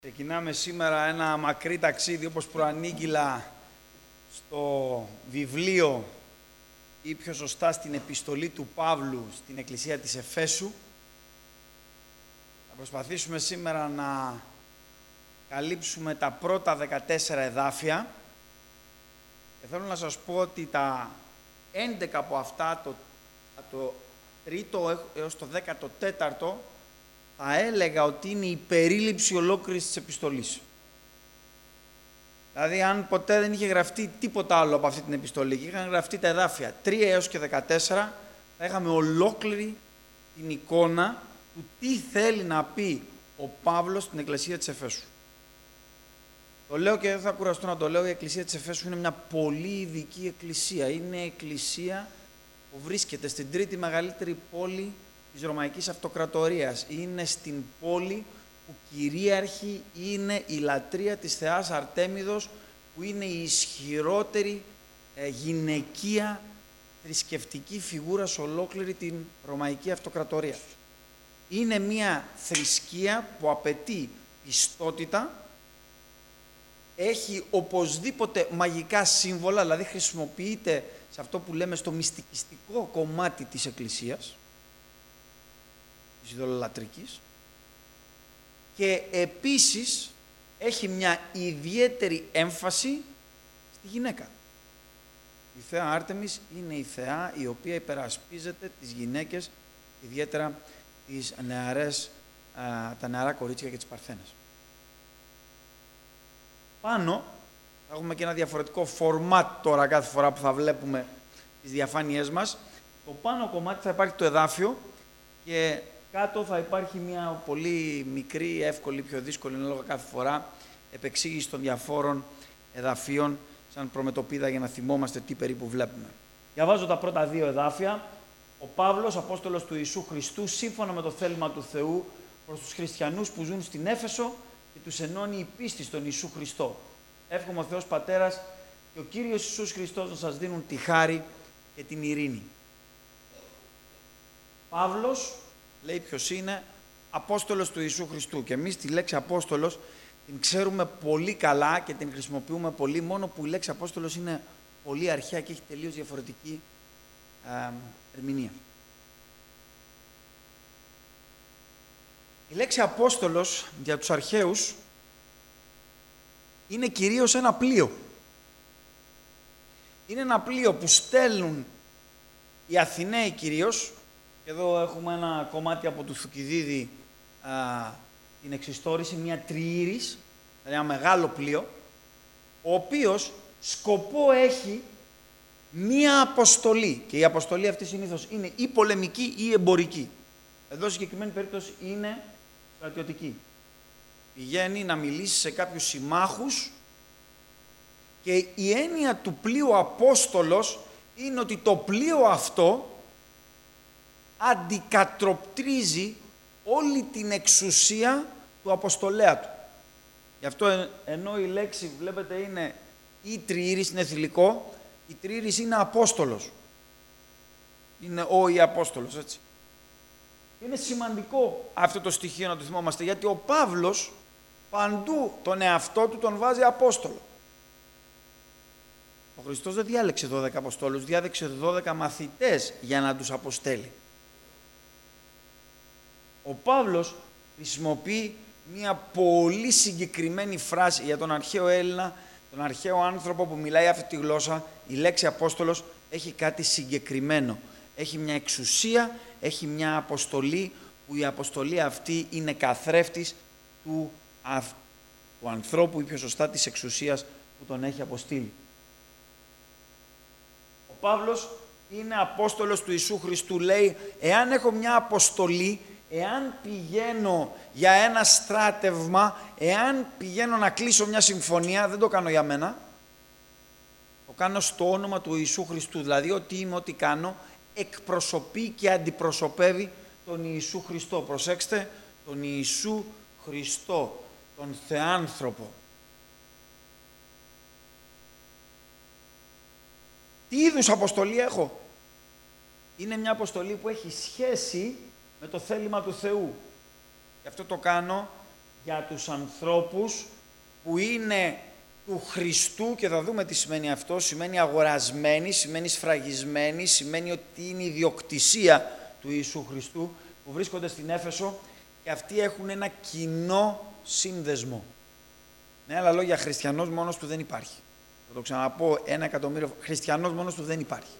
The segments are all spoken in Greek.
Ξεκινάμε σήμερα ένα μακρύ ταξίδι, όπως προανήγγειλα, στο βιβλίο ή πιο σωστά στην επιστολή του Παύλου στην Εκκλησία της Εφέσου. Θα προσπαθήσουμε σήμερα να καλύψουμε τα πρώτα 14 εδάφια και θέλω να σας πω ότι τα 11 από αυτά, το 3ο έως το 14ο, θα έλεγα ότι είναι η περίληψη ολόκληρης της επιστολής. Δηλαδή, αν ποτέ δεν είχε γραφτεί τίποτα άλλο από αυτή την επιστολή και είχαν γραφτεί τα εδάφια 3 έως και 14, θα είχαμε ολόκληρη την εικόνα του τι θέλει να πει ο Παύλος στην Εκκλησία της Εφέσου. Το λέω και δεν θα κουραστώ να το λέω, η Εκκλησία της Εφέσου είναι μια πολύ ειδική εκκλησία. Είναι εκκλησία που βρίσκεται στην τρίτη μεγαλύτερη πόλη της Ρωμαϊκής Αυτοκρατορίας. Είναι στην πόλη που κυρίαρχη είναι η λατρεία της θεάς Αρτέμιδος, που είναι η ισχυρότερη γυναικεία θρησκευτική φιγούρα σε ολόκληρη την Ρωμαϊκή Αυτοκρατορία. Είναι μια θρησκεία που απαιτεί πιστότητα, έχει οπωσδήποτε μαγικά σύμβολα, δηλαδή χρησιμοποιείται σε αυτό που λέμε στο μυστικιστικό κομμάτι της Εκκλησίας, της ειδωλολατρικής, και επίσης έχει μια ιδιαίτερη έμφαση στη γυναίκα. Η θεά Άρτεμις είναι η θεά η οποία υπερασπίζεται τις γυναίκες, ιδιαίτερα τις τα νεαρά κορίτσια και τις παρθένες. Πάνω θα έχουμε και ένα διαφορετικό φορμάτ τώρα κάθε φορά που θα βλέπουμε τις διαφάνειές μας. Το πάνω κομμάτι θα υπάρχει το εδάφιο και κάτω θα υπάρχει μια πολύ μικρή, εύκολη, πιο δύσκολη ανάλογα κάθε φορά επεξήγηση των διαφόρων εδαφίων σαν προμετωπίδα για να θυμόμαστε τι περίπου βλέπουμε. Διαβάζω τα πρώτα δύο εδάφια. Ο Παύλος, Απόστολος του Ιησού Χριστού, σύμφωνα με το θέλημα του Θεού, προς τους χριστιανούς που ζουν στην Έφεσο και τους ενώνει η πίστη στον Ιησού Χριστό. Εύχομαι ο Θεός Πατέρας και ο Κύριος Ιησούς Χριστός να σας δίνουν τη χάρη και την ειρήνη. Παύλος λέει ποιος είναι, Απόστολος του Ιησού Χριστού. Και εμείς τη λέξη Απόστολος την ξέρουμε πολύ καλά και την χρησιμοποιούμε πολύ, μόνο που η λέξη Απόστολος είναι πολύ αρχαία και έχει τελείως διαφορετική ερμηνεία. Η λέξη Απόστολος για τους αρχαίους είναι κυρίως ένα πλοίο. Είναι ένα πλοίο που στέλνουν οι Αθηναίοι κυρίως. Εδώ έχουμε ένα κομμάτι από του Θουκυδίδη, την εξιστόρηση, μια τριήρης, δηλαδή ένα μεγάλο πλοίο, ο οποίος σκοπό έχει μία αποστολή. Και η αποστολή αυτή συνήθως είναι ή πολεμική ή εμπορική. Εδώ στη συγκεκριμένη περίπτωση είναι στρατιωτική. Πηγαίνει να μιλήσει σε κάποιους συμμάχους και η έννοια του πλοίου Απόστολος είναι ότι το πλοίο αυτό αντικατροπτρίζει όλη την εξουσία του αποστολέα του. Γι' αυτό ενώ η λέξη βλέπετε είναι η τριήρης, είναι θηλυκό, η τριήρης είναι Απόστολος. Είναι ο ή Απόστολος, έτσι. Είναι σημαντικό αυτό το στοιχείο να το θυμόμαστε, γιατί ο Παύλος παντού τον εαυτό του τον βάζει Απόστολο. Ο Χριστός δεν διάλεξε 12 Αποστόλους, διάλεξε 12 μαθητές για να τους αποστέλει. Ο Παύλος χρησιμοποιεί μια πολύ συγκεκριμένη φράση για τον αρχαίο Έλληνα, τον αρχαίο άνθρωπο που μιλάει αυτή τη γλώσσα. Η λέξη Απόστολος έχει κάτι συγκεκριμένο. Έχει μια εξουσία, έχει μια αποστολή, που η αποστολή αυτή είναι καθρέφτης του ανθρώπου ή πιο σωστά της εξουσίας που τον έχει αποστείλει. Ο Παύλος είναι Απόστολος του Ιησού Χριστού. Λέει, εάν έχω μια αποστολή, εάν πηγαίνω για ένα στράτευμα, εάν πηγαίνω να κλείσω μια συμφωνία, δεν το κάνω για μένα. Το κάνω στο όνομα του Ιησού Χριστού. Δηλαδή, ό,τι είμαι, ό,τι κάνω, εκπροσωπεί και αντιπροσωπεύει τον Ιησού Χριστό. Προσέξτε, τον Ιησού Χριστό, τον Θεάνθρωπο. Τι είδους αποστολή έχω? Είναι μια αποστολή που έχει σχέση με το θέλημα του Θεού. Γι' αυτό το κάνω για τους ανθρώπους που είναι του Χριστού, και θα δούμε τι σημαίνει αυτό. Σημαίνει αγορασμένοι, σημαίνει σφραγισμένοι, σημαίνει ότι είναι ιδιοκτησία του Ιησού Χριστού, που βρίσκονται στην Έφεσο και αυτοί έχουν ένα κοινό σύνδεσμο. Με άλλα λόγια, χριστιανός μόνος του δεν υπάρχει. Θα το ξαναπώ 1.000.000, χριστιανός μόνος του δεν υπάρχει.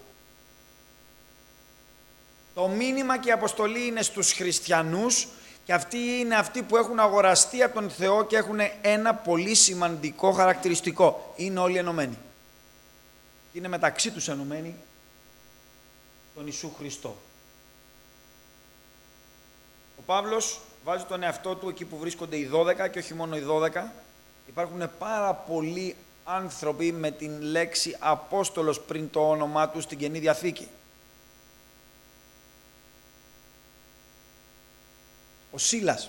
Το μήνυμα και η αποστολή είναι στους χριστιανούς, και αυτοί είναι αυτοί που έχουν αγοραστεί από τον Θεό και έχουν ένα πολύ σημαντικό χαρακτηριστικό. Είναι όλοι ενωμένοι. Είναι μεταξύ τους ενωμένοι τον Ιησού Χριστό. Ο Παύλος βάζει τον εαυτό του εκεί που βρίσκονται οι 12, και όχι μόνο οι 12. Υπάρχουν πάρα πολλοί άνθρωποι με την λέξη Απόστολος πριν το όνομά του στην Καινή Διαθήκη. Ο Σίλας,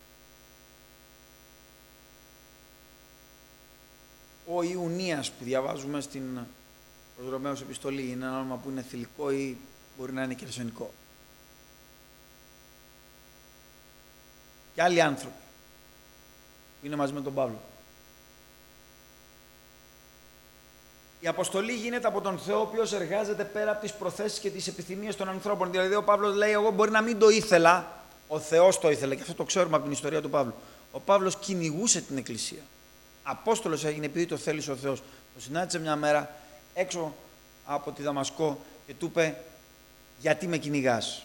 ο Ιουνίας που διαβάζουμε στην προς Ρωμαίους επιστολή, είναι ένα όνομα που είναι θηλυκό ή μπορεί να είναι κερσονικό. Και άλλοι άνθρωποι που είναι μαζί με τον Παύλο. Η αποστολή γίνεται από τον Θεό, ο οποίος εργάζεται πέρα από τις προθέσεις και τις επιθυμίες των ανθρώπων. Δηλαδή ο Παύλος λέει, εγώ μπορεί να μην το ήθελα, ο Θεός το ήθελε, και αυτό το ξέρουμε από την ιστορία του Παύλου. Ο Παύλος κυνηγούσε την Εκκλησία. Απόστολος έγινε επειδή το θέλησε ο Θεός. Το συνάντησε μια μέρα έξω από τη Δαμασκό και του είπε, γιατί με κυνηγάς?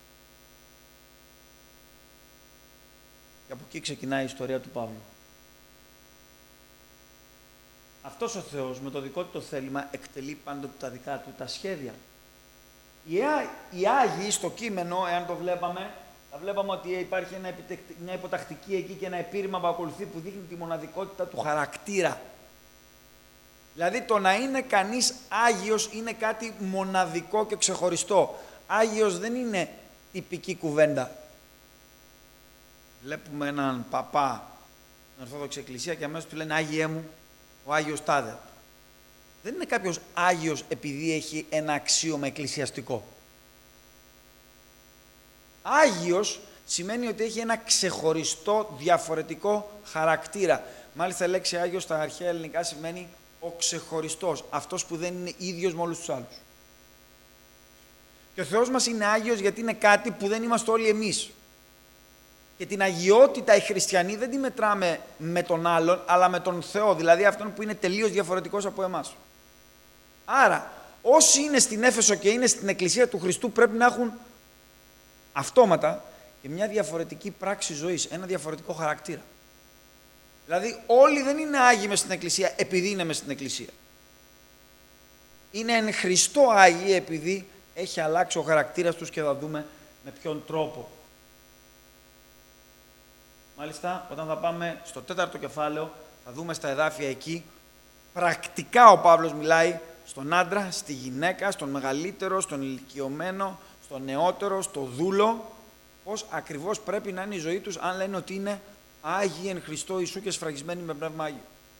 Και από εκεί ξεκινάει η ιστορία του Παύλου. Αυτός ο Θεός με το δικό του το θέλημα εκτελεί πάντοτε τα δικά του τα σχέδια. Οι Άγιοι στο κείμενο, εάν το βλέπαμε, θα βλέπαμε ότι υπάρχει μια υποτακτική εκεί και ένα επίρρημα που ακολουθεί που δείχνει τη μοναδικότητα του χαρακτήρα. Δηλαδή το να είναι κανείς Άγιος είναι κάτι μοναδικό και ξεχωριστό. Άγιος δεν είναι τυπική κουβέντα. Βλέπουμε έναν παπά στην Ορθόδοξη Εκκλησία και αμέσως του λένε Άγιέ μου, ο Άγιος τάδε. Δεν είναι κάποιος Άγιος επειδή έχει ένα αξίωμα εκκλησιαστικό. Άγιος σημαίνει ότι έχει ένα ξεχωριστό διαφορετικό χαρακτήρα. Μάλιστα η λέξη Άγιος στα αρχαία ελληνικά σημαίνει ο ξεχωριστός, αυτός που δεν είναι ίδιος με όλους τους άλλους. Και ο Θεός μας είναι Άγιος γιατί είναι κάτι που δεν είμαστε όλοι εμείς. Και την αγιότητα οι χριστιανοί δεν τη μετράμε με τον άλλον, αλλά με τον Θεό, δηλαδή αυτόν που είναι τελείως διαφορετικός από εμάς. Άρα, όσοι είναι στην Έφεσο και είναι στην Εκκλησία του Χριστού πρέπει να έχουν αυτόματα και μια διαφορετική πράξη ζωής, ένα διαφορετικό χαρακτήρα. Δηλαδή, όλοι δεν είναι Άγιοι μες στην Εκκλησία επειδή είναι μες στην Εκκλησία. Είναι εν Χριστώ Άγιοι επειδή έχει αλλάξει ο χαρακτήρας τους και θα δούμε με ποιον τρόπο. Μάλιστα, όταν θα πάμε στο 4ο κεφάλαιο, θα δούμε στα εδάφια εκεί, πρακτικά ο Παύλος μιλάει στον άντρα, στη γυναίκα, στον μεγαλύτερο, στον ηλικιωμένο, στον νεότερο, στο δούλο, πώς ακριβώς πρέπει να είναι η ζωή τους, αν λένε ότι είναι Άγιοι εν Χριστώ Ιησού και σφραγισμένοι με Πνεύμα Άγιο.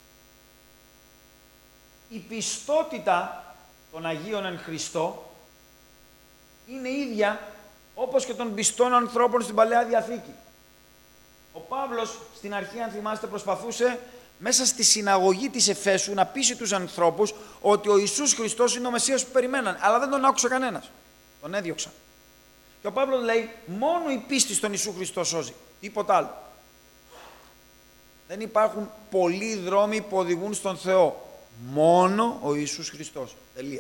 Η πιστότητα των Αγίων εν Χριστώ είναι ίδια όπως και των πιστών ανθρώπων στην Παλαιά Διαθήκη. Ο Παύλος στην αρχή, αν θυμάστε, προσπαθούσε μέσα στη συναγωγή της Εφέσου να πείσει τους ανθρώπους ότι ο Ιησούς Χριστός είναι ο Μεσσίας που περιμέναν, αλλά δεν τον άκουσε κανένας. Τον έδιωξαν. Και ο Παύλος λέει, μόνο η πίστη στον Ιησού Χριστό σώζει, τίποτα άλλο. Δεν υπάρχουν πολλοί δρόμοι που οδηγούν στον Θεό. Μόνο ο Ιησούς Χριστός. Τελεία.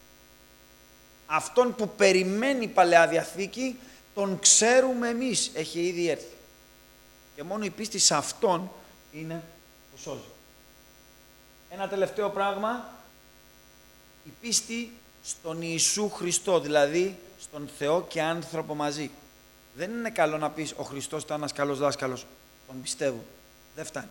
Αυτόν που περιμένει η Παλαιά Διαθήκη, τον ξέρουμε εμείς, έχει ήδη έρθει. Και μόνο η πίστη σε Αυτόν είναι που σώζει. Ένα τελευταίο πράγμα, η πίστη στον Ιησού Χριστό, δηλαδή στον Θεό και άνθρωπο μαζί. Δεν είναι καλό να πεις ο Χριστός ήταν ένας καλός δάσκαλος, τον πιστεύω. Δεν φτάνει.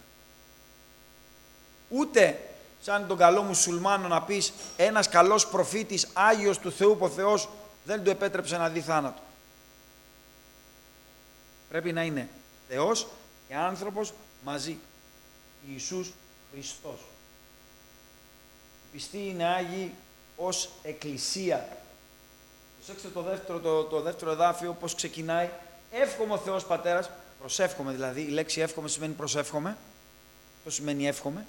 Ούτε σαν τον καλό μουσουλμάνο να πεις ένας καλός προφήτης, Άγιος του Θεού που ο Θεός δεν του επέτρεψε να δει θάνατο. Πρέπει να είναι Θεός και άνθρωπος μαζί. Ιησούς Χριστός. Οι πιστοί είναι Άγιοι ως Εκκλησία. Προσέξτε το δεύτερο εδάφιο πώς ξεκινάει. Εύχομαι ο Θεός Πατέρας, προσεύχομαι δηλαδή, η λέξη εύχομαι σημαίνει προσεύχομαι, αυτό σημαίνει εύχομαι.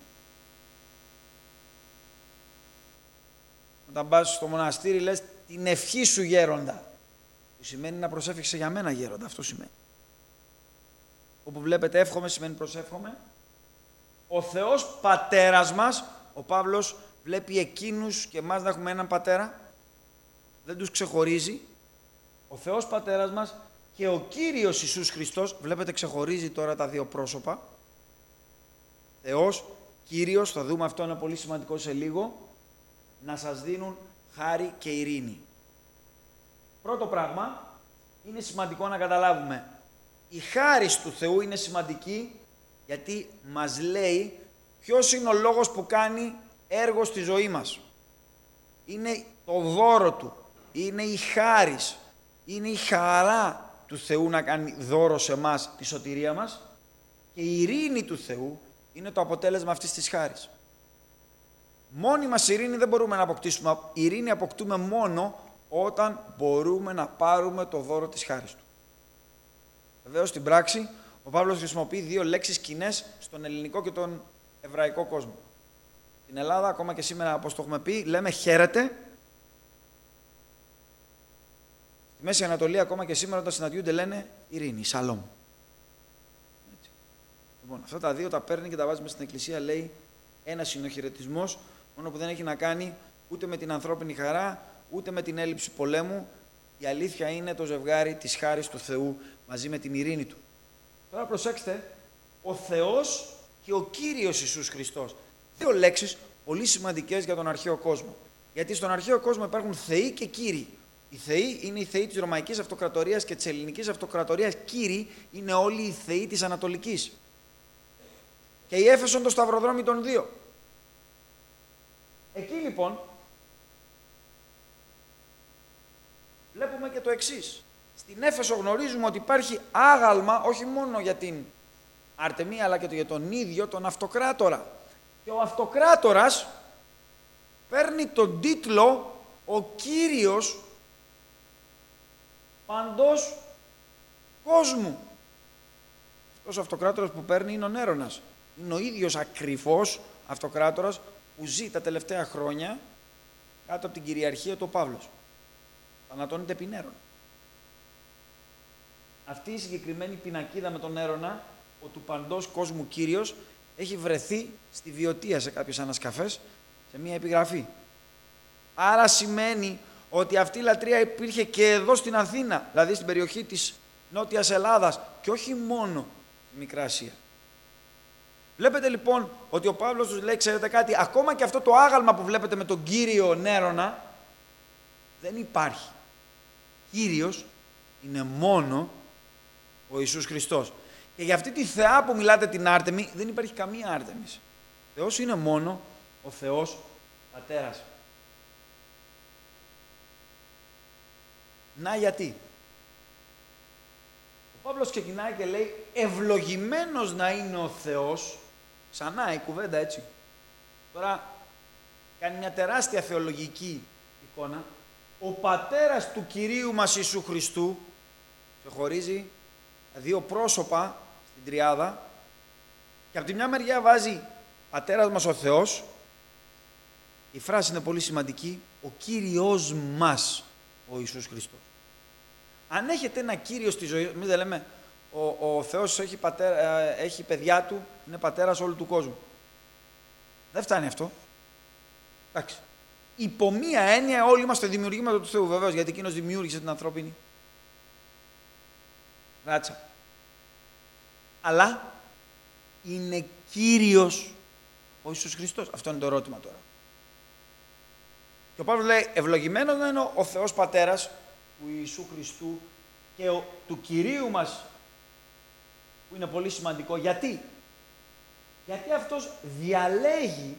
Όταν πας στο μοναστήρι λες την ευχή σου γέροντα, που σημαίνει να προσεύχεσαι για μένα γέροντα, αυτό σημαίνει. Όπου βλέπετε εύχομαι σημαίνει προσεύχομαι. Ο Θεός πατέρας μας, ο Παύλος βλέπει εκείνους και εμάς να έχουμε έναν πατέρα, δεν τους ξεχωρίζει. Ο Θεός πατέρας μας και ο Κύριος Ιησούς Χριστός, βλέπετε ξεχωρίζει τώρα τα δύο πρόσωπα. Θεός, Κύριος, θα δούμε αυτό είναι πολύ σημαντικό σε λίγο, να σας δίνουν χάρη και ειρήνη. Πρώτο πράγμα, είναι σημαντικό να καταλάβουμε, η χάρις του Θεού είναι σημαντική γιατί μας λέει ποιος είναι ο λόγος που κάνει έργο στη ζωή μας. Είναι το δώρο Του, είναι η χάρις, είναι η χαρά του Θεού να κάνει δώρο σε εμάς τη σωτηρία μας και η ειρήνη του Θεού είναι το αποτέλεσμα αυτής της χάρης. Μόνη μας ειρήνη δεν μπορούμε να αποκτήσουμε. Η ειρήνη αποκτούμε μόνο όταν μπορούμε να πάρουμε το δώρο της χάρης Του. Βεβαίως στην πράξη ο Παύλος χρησιμοποιεί δύο λέξεις κοινές στον ελληνικό και τον εβραϊκό κόσμο. Στην Ελλάδα, ακόμα και σήμερα, όπως το έχουμε πει, λέμε χαίρετε. Στη Μέση Ανατολή, ακόμα και σήμερα, όταν συναντιούνται, λένε ειρήνη, σαλόμ. Έτσι. Λοιπόν, αυτά τα δύο τα παίρνει και τα βάζει μέσα στην Εκκλησία, λέει ένας είναι ο χαιρετισμός, μόνο που δεν έχει να κάνει ούτε με την ανθρώπινη χαρά, ούτε με την έλλειψη πολέμου. Η αλήθεια είναι το ζευγάρι της χάρης του Θεού μαζί με την ειρήνη Του. Τώρα προσέξτε, ο Θεός και ο Κύριος Ιησούς Χριστός. Δύο λέξεις πολύ σημαντικές για τον αρχαίο κόσμο. Γιατί στον αρχαίο κόσμο υπάρχουν θεοί και κύριοι. Οι θεοί είναι οι θεοί της Ρωμαϊκής Αυτοκρατορίας και της Ελληνικής Αυτοκρατορίας. Κύριοι είναι όλοι οι θεοί της Ανατολικής. Και η Έφεσον το σταυροδρόμι των δύο. Εκεί λοιπόν βλέπουμε και το εξής. Στην Έφεσο γνωρίζουμε ότι υπάρχει άγαλμα όχι μόνο για την Αρτεμία αλλά και για τον ίδιο τον Αυτοκράτορα. Και ο Αυτοκράτορας παίρνει τον τίτλο ο Κύριος παντός κόσμου. Αυτός ο Αυτοκράτορας που παίρνει είναι ο Νέρονας. Είναι ο ίδιος ακριβώς Αυτοκράτορας που ζει τα τελευταία χρόνια κάτω από την κυριαρχία του Παύλος. Θανατώνεται επί Νέρονα. Αυτή η συγκεκριμένη πινακίδα με τον Νέρονα, ο του παντός κόσμου Κύριος, έχει βρεθεί στη Βιωτία σε κάποιες ανασκαφές, σε μία επιγραφή. Άρα σημαίνει ότι αυτή η λατρεία υπήρχε και εδώ στην Αθήνα, δηλαδή στην περιοχή της Νότιας Ελλάδας και όχι μόνο στη Μικρά Ασία. Βλέπετε λοιπόν ότι ο Παύλος τους λέει, ξέρετε κάτι, ακόμα και αυτό το άγαλμα που βλέπετε με τον Κύριο Νέρονα δεν υπάρχει. Κύριος είναι μόνο ο Ιησούς Χριστός. Και για αυτή τη θεά που μιλάτε την Άρτεμη, δεν υπάρχει καμία Άρτεμις. Θεός είναι μόνο ο Θεός Πατέρας. Να γιατί. Ο Παύλος ξεκινάει και λέει ευλογημένος να είναι ο Θεός, ξανά η κουβέντα έτσι. Τώρα κάνει μια τεράστια θεολογική εικόνα. Ο Πατέρας του Κυρίου μας Ιησού Χριστού, ξεχωρίζει δύο πρόσωπα στην τριάδα και από τη μια μεριά βάζει Πατέρας μας ο Θεός, η φράση είναι πολύ σημαντική, ο Κύριος μας ο Ιησούς Χριστός. Αν έχετε ένα Κύριο στη ζωή, εμείς δεν λέμε ο Θεός έχει παιδιά του, είναι Πατέρας όλου του κόσμου. Δεν φτάνει αυτό. Εντάξει. Υπό μία έννοια όλοι είμαστε δημιουργήματα του Θεού, βεβαίως, γιατί εκείνος δημιούργησε την ανθρώπινη ράτσα. Αλλά είναι Κύριος ο Ιησούς Χριστός. Αυτό είναι το ερώτημα τώρα. Και ο Παύλος λέει ευλογημένος να είναι ο Θεός Πατέρας του Ιησού Χριστού και του Κυρίου μας, που είναι πολύ σημαντικό. Γιατί? Γιατί αυτός διαλέγει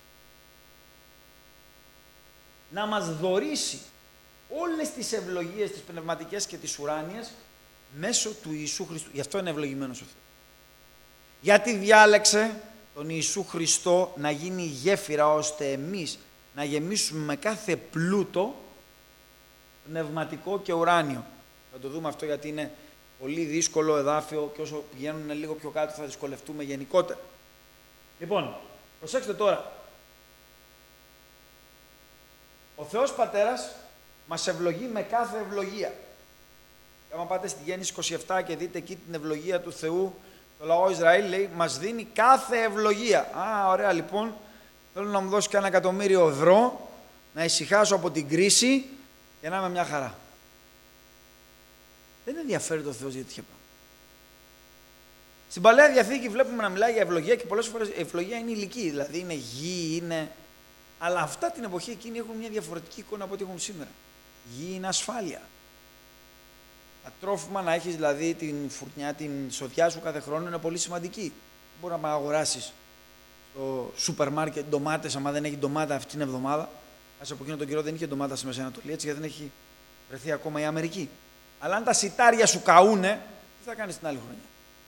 να μας δωρήσει όλες τις ευλογίες, τις πνευματικές και τις ουράνιες, μέσω του Ιησού Χριστού. Γι' αυτό είναι ευλογημένος ο Θεός. Γιατί διάλεξε τον Ιησού Χριστό να γίνει γέφυρα, ώστε εμείς να γεμίσουμε με κάθε πλούτο πνευματικό και ουράνιο. Θα το δούμε αυτό γιατί είναι πολύ δύσκολο εδάφιο και όσο πηγαίνουν λίγο πιο κάτω θα δυσκολευτούμε γενικότερα. Λοιπόν, προσέξτε τώρα. Ο Θεός Πατέρας μας ευλογεί με κάθε ευλογία. Και άμα πάτε στη Γέννηση 27 και δείτε εκεί την ευλογία του Θεού, το λαό Ισραήλ λέει, μας δίνει κάθε ευλογία. Α, ωραία λοιπόν, θέλω να μου δώσει κάνα 1.000.000 ευρώ, να ησυχάσω από την κρίση και να είμαι μια χαρά. Δεν ενδιαφέρει το Θεός για τέτοια πράγματα. Στην Παλαιά Διαθήκη βλέπουμε να μιλάει για ευλογία και πολλές φορές η ευλογία είναι ηλική, δηλαδή είναι γη, είναι... Αλλά αυτά την εποχή εκείνη έχουν μια διαφορετική εικόνα από ό,τι έχουν σήμερα. Γη είναι ασφάλεια. Τα τρόφιμα να έχεις δηλαδή την φουρνιά, την σοδιά σου κάθε χρόνο είναι πολύ σημαντική. Μπορεί να αγοράσεις στο σούπερ μάρκετ ντομάτες, άμα δεν έχει ντομάτα αυτή την εβδομάδα. Ας από εκείνο τον καιρό δεν είχε ντομάτα στη Μέση Ανατολή, έτσι γιατί δεν έχει βρεθεί ακόμα η Αμερική. Αλλά αν τα σιτάρια σου καούνε, τι θα κάνεις την άλλη χρονιά.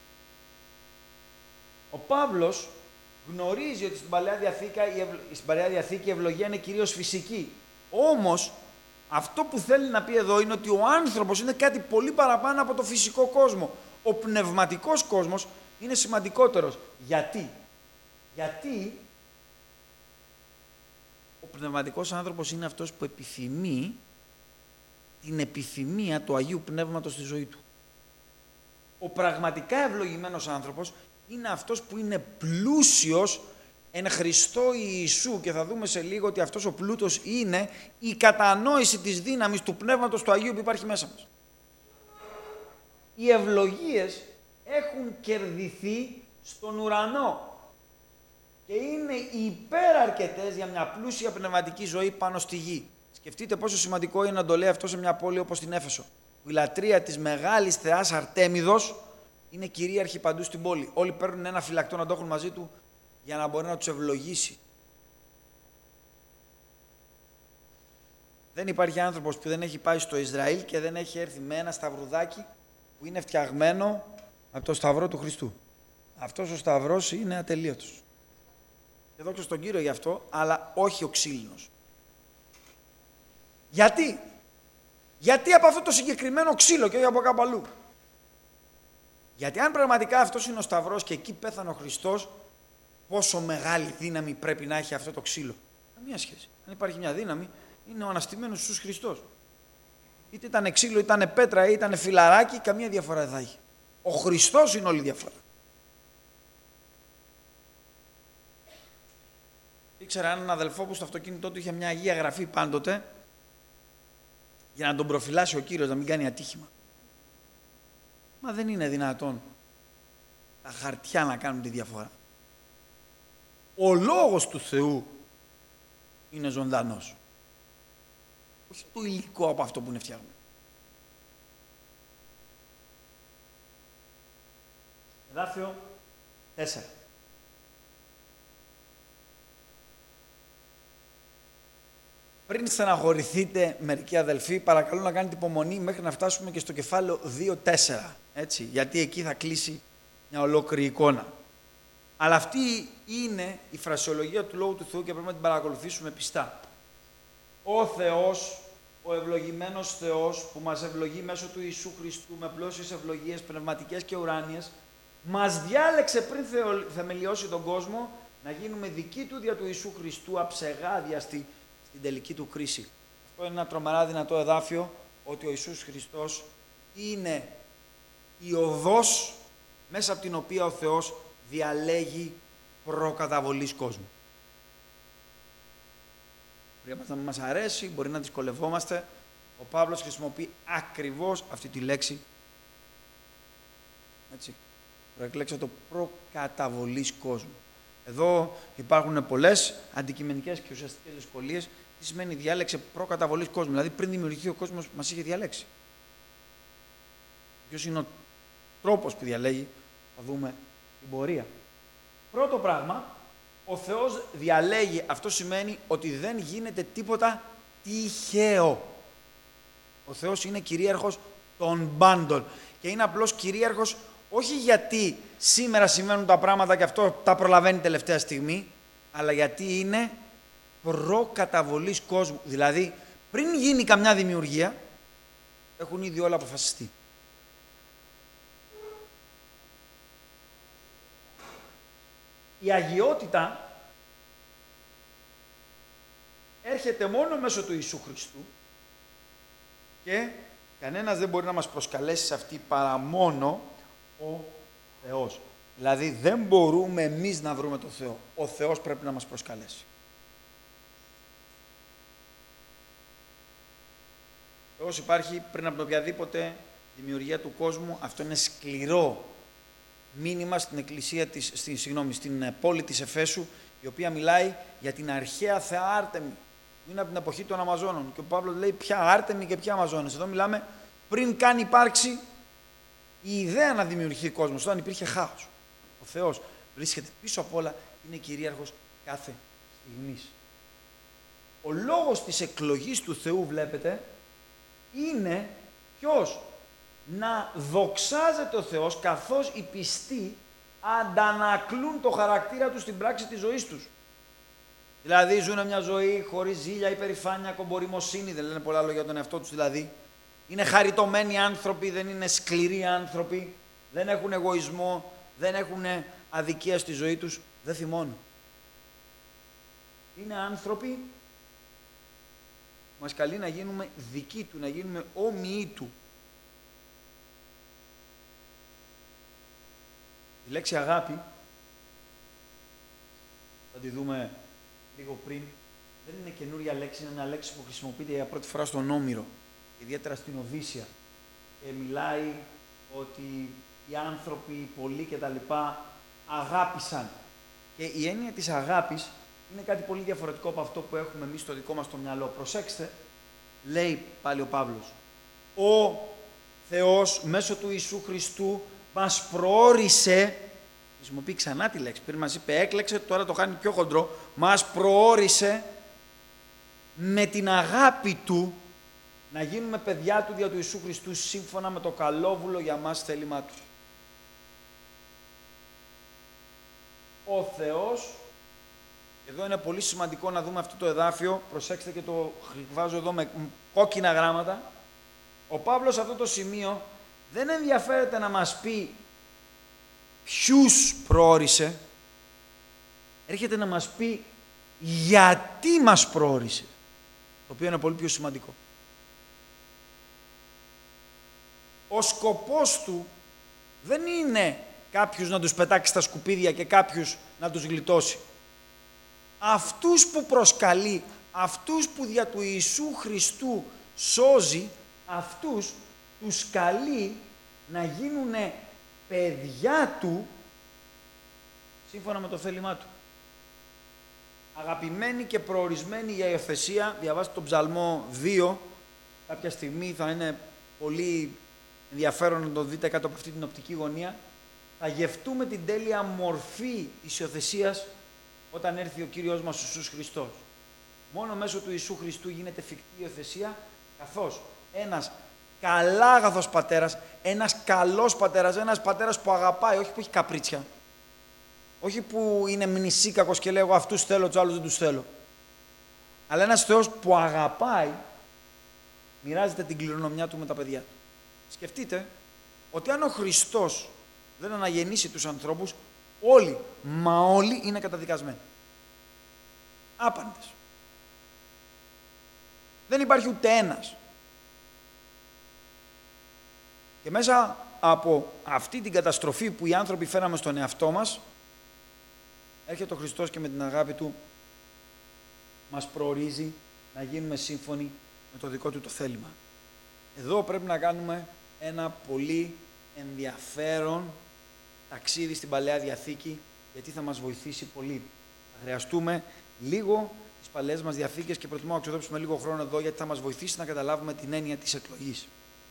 Ο Παύλος γνωρίζει ότι στην Παλαιά Διαθήκη η ευλογία είναι κυρίως φυσική. Όμως, αυτό που θέλει να πει εδώ είναι ότι ο άνθρωπος είναι κάτι πολύ παραπάνω από το φυσικό κόσμο. Ο πνευματικός κόσμος είναι σημαντικότερος. Γιατί? Γιατί ο πνευματικός άνθρωπος είναι αυτός που επιθυμεί την επιθυμία του Αγίου Πνεύματος στη ζωή του. Ο πραγματικά ευλογημένος άνθρωπος είναι αυτός που είναι πλούσιος εν Χριστώ Ιησού και θα δούμε σε λίγο ότι αυτός ο πλούτος είναι η κατανόηση της δύναμης του Πνεύματος του Αγίου που υπάρχει μέσα μας. Οι ευλογίες έχουν κερδιθεί στον ουρανό και είναι υπεραρκετές για μια πλούσια πνευματική ζωή πάνω στη γη. Σκεφτείτε πόσο σημαντικό είναι να το λέει αυτό σε μια πόλη όπως την Έφεσο, που η λατρεία της μεγάλης θεάς Αρτέμιδος είναι κυρίαρχη παντού στην πόλη. Όλοι παίρνουν ένα φυλακτό να το έχουν μαζί του για να μπορεί να τους ευλογήσει. Δεν υπάρχει άνθρωπος που δεν έχει πάει στο Ισραήλ και δεν έχει έρθει με ένα σταυρουδάκι που είναι φτιαγμένο από το σταυρό του Χριστού. Αυτός ο σταυρός είναι ατελείωτος. Και δόξα στον Κύριο γι' αυτό, αλλά όχι ο ξύλινος. Γιατί? Γιατί από αυτό το συγκεκριμένο ξύλο και όχι από κάπου αλλού. Γιατί αν πραγματικά αυτός είναι ο σταυρός και εκεί πέθανε ο Χριστός, πόσο μεγάλη δύναμη πρέπει να έχει αυτό το ξύλο. Καμία σχέση. Αν υπάρχει μια δύναμη, είναι ο αναστημένος Ιησούς Χριστός. Είτε ήταν ξύλο, είτε πέτρα, είτε ήταν φιλαράκι, καμία διαφορά δεν θα έχει. Ο Χριστός είναι όλη η διαφορά. Ήξερα έναν αδελφό που στο αυτοκίνητό του είχε μια Αγία Γραφή πάντοτε για να τον προφυλάσει ο Κύριος, να μην κάνει ατύχημα. Μα δεν είναι δυνατόν τα χαρτιά να κάνουν τη διαφορά. Ο Λόγος του Θεού είναι ζωντανός. Όχι το υλικό από αυτό που είναι φτιαγμένο. Εδάφιο 4. Πριν στεναχωρηθείτε μερικοί αδελφοί, παρακαλώ να κάνετε υπομονή μέχρι να φτάσουμε και στο κεφάλαιο 2-4. Έτσι, γιατί εκεί θα κλείσει μια ολόκληρη εικόνα. Αλλά αυτή είναι η φρασιολογία του Λόγου του Θεού και πρέπει να την παρακολουθήσουμε πιστά. Ο Θεός, ο ευλογημένος Θεός που μας ευλογεί μέσω του Ιησού Χριστού με πλούσιες ευλογίες πνευματικές και ουράνιες, μας διάλεξε πριν θεμελιώσει τον κόσμο να γίνουμε δικοί του δια του Ιησού Χριστού αψεγάδια στην τελική του κρίση. Αυτό είναι ένα τρομερά δυνατό εδάφιο, ότι ο Ιησούς Χριστός είναι η οδός μέσα από την οποία ο Θεός διαλέγει προκαταβολής κόσμου. Μπορεί να μας αρέσει, μπορεί να δυσκολευόμαστε. Ο Παύλος χρησιμοποιεί ακριβώς αυτή τη λέξη. Έτσι. Προεκλέξε το προκαταβολής κόσμου. Εδώ υπάρχουν πολλές αντικειμενικές και ουσιαστικές δυσκολίες. Τι σημαίνει διάλεξε προκαταβολής κόσμου? Δηλαδή πριν δημιουργηθεί ο κόσμος μας είχε διαλέξει. Ποιος είναι ο τρόπος που διαλέγει, θα δούμε την πορεία. Πρώτο πράγμα, ο Θεός διαλέγει, αυτό σημαίνει ότι δεν γίνεται τίποτα τυχαίο. Ο Θεός είναι κυρίαρχος των πάντων και είναι απλώς κυρίαρχος όχι γιατί σήμερα συμβαίνουν τα πράγματα και αυτό τα προλαβαίνει τελευταία στιγμή, αλλά γιατί είναι προκαταβολής κόσμου. Δηλαδή, πριν γίνει καμιά δημιουργία, έχουν ήδη όλα αποφασιστεί. η αγιότητα έρχεται μόνο μέσω του Ιησού Χριστού και κανένας δεν μπορεί να μας προσκαλέσει σε αυτή παρά μόνο ο Θεός. Δηλαδή δεν μπορούμε εμείς να βρούμε τον Θεό. Ο Θεός πρέπει να μας προσκαλέσει. Ο Θεός υπάρχει πριν από οποιαδήποτε δημιουργία του κόσμου. Αυτό είναι σκληρό μήνυμα στην εκκλησία στην πόλη της Εφέσου, η οποία μιλάει για την αρχαία θεά Άρτεμη, που είναι από την εποχή των Αμαζόνων. Και ο Παύλος λέει ποια Άρτεμη και ποια Αμαζόνες. Εδώ μιλάμε πριν καν υπάρξει η ιδέα να δημιουργηθεί κόσμος, όταν υπήρχε χάος. Ο Θεός βρίσκεται πίσω απ' όλα, είναι κυρίαρχος κάθε στιγμής. Ο λόγος της εκλογής του Θεού, βλέπετε, είναι ποιος? Να δοξάζεται ο Θεός, καθώς οι πιστοί αντανακλούν το χαρακτήρα τους στην πράξη της ζωής τους. Δηλαδή ζουν μια ζωή χωρίς ζήλια, υπερηφάνεια, κομπορημοσύνη, δεν λένε πολλά λόγια για τον εαυτό τους δηλαδή. Είναι χαριτωμένοι άνθρωποι, δεν είναι σκληροί άνθρωποι, δεν έχουν εγωισμό, δεν έχουν αδικία στη ζωή τους, δεν θυμώνουν. Είναι άνθρωποι που μας καλεί να γίνουμε δικοί του, να γίνουμε όμοιοι του. Η λέξη αγάπη, θα τη δούμε λίγο πριν, δεν είναι καινούρια λέξη, είναι μια λέξη που χρησιμοποιείται για πρώτη φορά στον Όμηρο, ιδιαίτερα στην Οδύσσεια. Και μιλάει ότι οι άνθρωποι, πολλοί και τα λοιπά, αγάπησαν. Και η έννοια της αγάπης είναι κάτι πολύ διαφορετικό από αυτό που έχουμε εμείς στο δικό μας το μυαλό. Προσέξτε, λέει πάλι ο Παύλος, ο Θεός μέσω του Ιησού Χριστού μας προώρισε, χρησιμοποιεί ξανά τη λέξη, πριν μας είπε έκλεξε, τώρα το κάνει πιο χοντρό, μας προώρισε με την αγάπη Του να γίνουμε παιδιά Του δια του Ιησού Χριστού σύμφωνα με το καλόβουλο για μας θέλημά Του. Ο Θεός, εδώ είναι πολύ σημαντικό να δούμε αυτό το εδάφιο, προσέξτε και το βάζω εδώ με κόκκινα γράμματα. Ο Παύλος σε αυτό το σημείο δεν ενδιαφέρεται να μας πει ποιους προώρισε, έρχεται να μας πει γιατί μας προώρισε, το οποίο είναι πολύ πιο σημαντικό. Ο σκοπός του δεν είναι κάποιους να τους πετάξει στα σκουπίδια και κάποιους να τους γλιτώσει. Αυτούς που προσκαλεί, αυτούς που δια του Ιησού Χριστού σώζει, αυτούς τους καλεί να γίνουν παιδιά Του σύμφωνα με το θέλημά Του. Αγαπημένοι και προορισμένοι για υιοθεσία, διαβάστε τον Ψαλμό 2, κάποια στιγμή θα είναι πολύ ενδιαφέρον να το δείτε κάτω από αυτή την οπτική γωνία, θα γευτούμε την τέλεια μορφή της υιοθεσίας όταν έρθει ο Κύριος μας ο Ιησούς Χριστός. Μόνο μέσω του Ιησού Χριστού γίνεται εφικτή η υιοθεσία, καθώς ένας καλάγαθος πατέρας, ένας καλός πατέρας, ένας πατέρας που αγαπάει, όχι που έχει καπρίτσια, όχι που είναι μνησίκακος και λέει εγώ αυτούς θέλω, τους άλλους δεν τους θέλω, αλλά ένας Θεός που αγαπάει, μοιράζεται την κληρονομιά Του με τα παιδιά Του. Σκεφτείτε ότι αν ο Χριστός δεν αναγεννήσει τους ανθρώπους, όλοι, μα όλοι είναι καταδικασμένοι. Άπαντες. Δεν υπάρχει ούτε ένας. Και μέσα από αυτή την καταστροφή που οι άνθρωποι φέραμε στον εαυτό μας, έρχεται ο Χριστός και με την αγάπη Του μας προορίζει να γίνουμε σύμφωνοι με το δικό Του το θέλημα. Εδώ πρέπει να κάνουμε ένα πολύ ενδιαφέρον ταξίδι στην Παλαιά Διαθήκη, γιατί θα μας βοηθήσει πολύ. Θα χρειαστούμε λίγο τις Παλαιές μας Διαθήκες και προτιμώ να ξοδέψουμε λίγο χρόνο εδώ, γιατί θα μας βοηθήσει να καταλάβουμε την έννοια της εκλογής.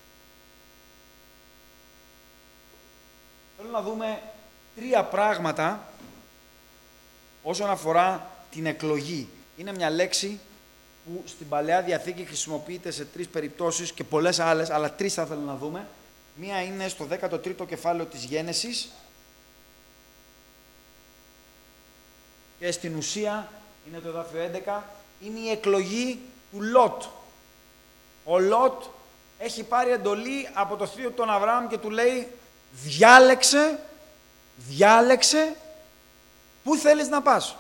Θέλω να δούμε τρία πράγματα όσον αφορά την εκλογή. Είναι μια λέξη που στην Παλαιά Διαθήκη χρησιμοποιείται σε τρεις περιπτώσεις και πολλές άλλες, αλλά τρεις θα ήθελα να δούμε. Μία είναι στο 13ο κεφάλαιο της Γένεσης και στην ουσία είναι το εδάφιο 11, είναι η εκλογή του Λότ. Ο Λότ έχει πάρει εντολή από το θείο τον Αβραάμ και του λέει διάλεξε Πού θέλεις να πας?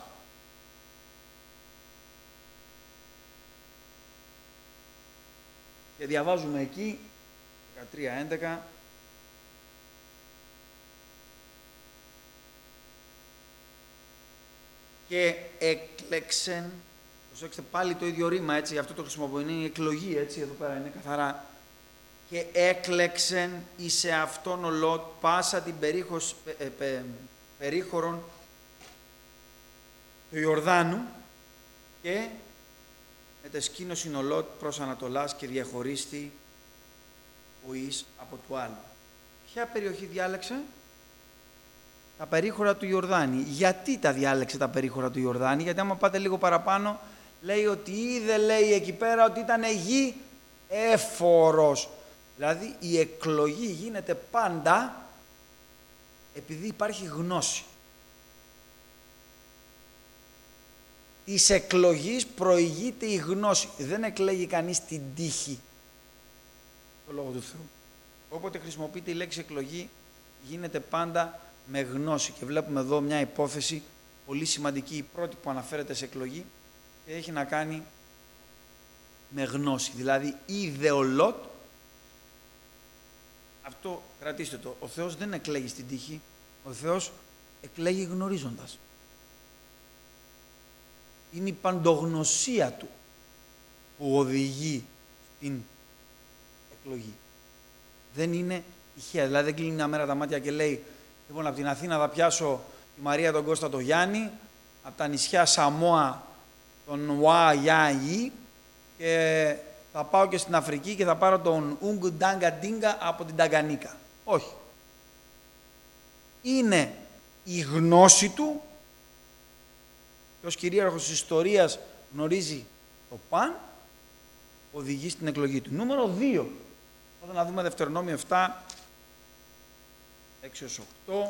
Και διαβάζουμε εκεί, 13:11, και έκλεξεν, προσέξτε πάλι το ίδιο ρήμα, έτσι, αυτό το χρησιμοποιώ, είναι η εκλογή, έτσι, εδώ πέρα είναι καθαρά. Και έκλεξεν εις σε αυτόν ο Λότ πάσα την περίχωρον του Ιορδάνου και μετεσκήνωσιν ο Λότ προς Ανατολάς και διαχωρίστη ο εις από του άλλου. Ποια περιοχή διάλεξε? Τα περίχωρα του Ιορδάνη. Γιατί τα διάλεξε τα περίχωρα του Ιορδάνη? Γιατί άμα πάτε λίγο παραπάνω, λέει ότι είδε, λέει εκεί πέρα, ότι ήταν γη έφορος. Δηλαδή η εκλογή γίνεται πάντα επειδή υπάρχει γνώση. Της εκλογής προηγείται η γνώση. Δεν εκλέγει κανείς την τύχη. Το λόγο του Θεού. Όποτε χρησιμοποιείται η λέξη εκλογή, γίνεται πάντα με γνώση. Και βλέπουμε εδώ μια υπόθεση πολύ σημαντική, η πρώτη που αναφέρεται σε εκλογή, και έχει να κάνει με γνώση. Δηλαδή είδε ο Λότ, αυτό κρατήστε το, ο Θεός δεν εκλέγει στην τύχη, ο Θεός εκλέγει γνωρίζοντας. Είναι η παντογνωσία του που οδηγεί στην εκλογή. Δεν είναι τυχαία. Δηλαδή δεν κλείνει μια μέρα τα μάτια και λέει, λοιπόν, από την Αθήνα θα πιάσω τη Μαρία τον Κώστα τον Γιάννη, από τα νησιά Σαμόα τον Ουαγιαγί και θα πάω και στην Αφρική και θα πάρω τον Ουγγ Ντάγκα Ντίγκα από την Ταγκανίκα. Όχι. Είναι η γνώση του και ως κυρίαρχος της ιστορίας γνωρίζει το παν, οδηγεί στην εκλογή του. Νούμερο 2. Όταν να δούμε Δευτερονόμιο 7, 6-8.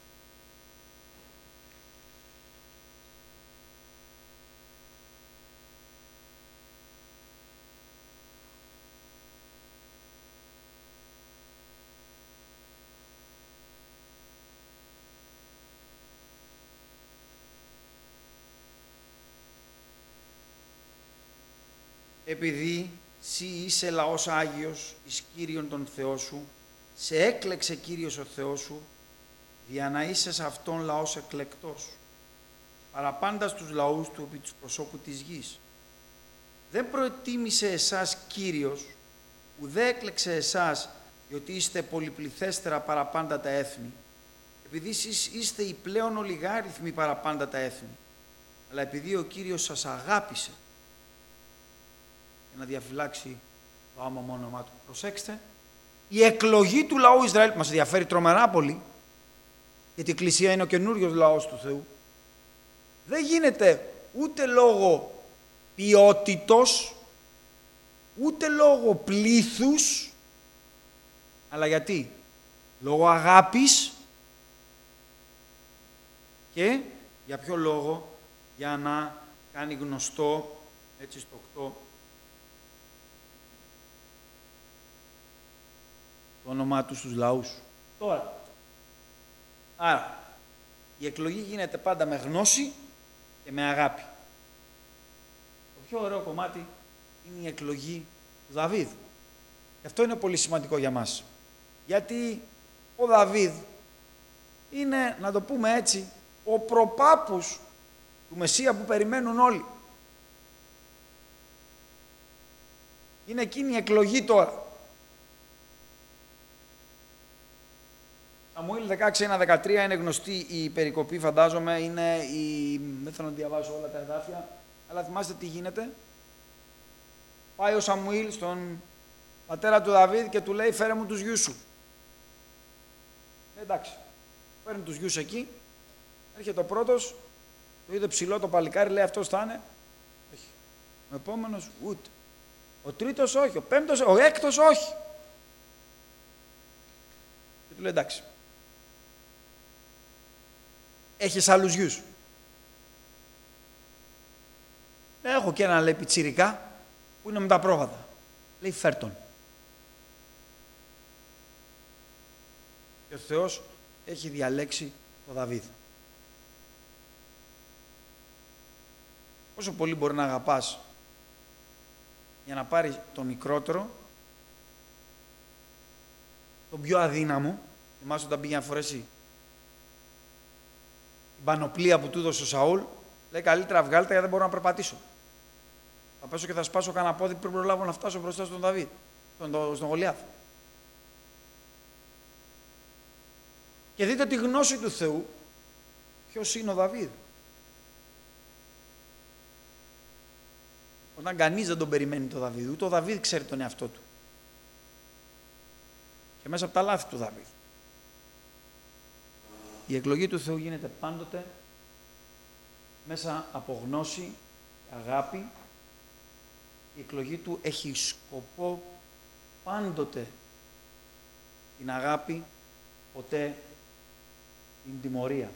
Επειδή σύ είσαι λαός Άγιος εις Κύριον τον Θεό σου, σε έκλεξε Κύριος ο Θεός σου, δια να είσαι σε αυτόν λαός εκλεκτός, παραπάντα στους λαούς του επί του προσώπου της γης. Δεν προετοίμησε εσάς Κύριος, ουδέ έκλεξε εσάς, διότι είστε πολυπληθέστερα παραπάντα τα έθνη, επειδή εσείς είστε οι πλέον ολιγάριθμοι παραπάντα τα έθνη, αλλά επειδή ο Κύριος σας αγάπησε, για να διαφυλάξει το άμωμο όνομά του. Προσέξτε, η εκλογή του λαού Ισραήλ μας ενδιαφέρει τρομερά πολύ, γιατί η Εκκλησία είναι ο καινούριος λαός του Θεού. Δεν γίνεται ούτε λόγω ποιότητος, ούτε λόγω πλήθους, αλλά γιατί? Λόγω αγάπης και για ποιο λόγο? Για να κάνει γνωστό, έτσι στο 8, το όνομά του στους λαούς. Τώρα, άρα, η εκλογή γίνεται πάντα με γνώση και με αγάπη. Το πιο ωραίο κομμάτι είναι η εκλογή του Δαβίδ. Και αυτό είναι πολύ σημαντικό για μας. Γιατί ο Δαβίδ είναι, να το πούμε έτσι, ο προπάπους του Μεσσία που περιμένουν όλοι. Είναι εκείνη η εκλογή τώρα. Σαμουήλ 16-1-13 είναι γνωστή η περικοπή, φαντάζομαι, είναι η... δεν θέλω να διαβάσω όλα τα εδάφια, αλλά θυμάστε τι γίνεται. Πάει ο Σαμουήλ στον πατέρα του Δαβίδ και του λέει, φέρε μου τους γιους σου. Εντάξει, φέρνει τους γιους εκεί, έρχεται ο πρώτος, το είδε ψηλό το παλικάρι, λέει αυτός θα είναι. Όχι. Ο επόμενος ούτε. Ο τρίτος όχι, ο πέμπτος, ο έκτος όχι. Και του λέει εντάξει. Έχεις άλλους γιους? Έχω και ένα, λέει, πιτσιρικά που είναι με τα πρόβατα. Λέει φέρ' τον. Και ο Θεός έχει διαλέξει τον Δαβίδ. πόσο πολύ μπορεί να αγαπάς για να πάρεις το μικρότερο, τον πιο αδύναμο, θυμάσαι όταν πήγε να φορέσει την πανοπλία που του έδωσε ο Σαούλ, λέει καλύτερα βγάλτε γιατί δεν μπορώ να περπατήσω. Θα πέσω και θα σπάσω κανένα πόδι πριν προλάβω να φτάσω μπροστά στον Δαβίδ, στον Γολιάθ. Και δείτε τη γνώση του Θεού, ποιος είναι ο Δαβίδ. Όταν κανείς δεν τον περιμένει το Δαβίδ, ούτε ο Δαβίδ ξέρει τον εαυτό του. Και μέσα από τα λάθη του Δαβίδ. Η εκλογή του Θεού γίνεται πάντοτε μέσα από γνώση, αγάπη. Η εκλογή του έχει σκοπό πάντοτε την αγάπη, ποτέ την τιμωρία.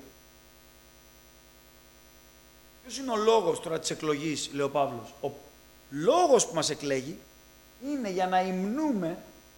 Ποιος είναι ο λόγος τώρα της εκλογής, λέει ο Παύλος. Ο λόγος που μας εκλέγει είναι για να υμνούμε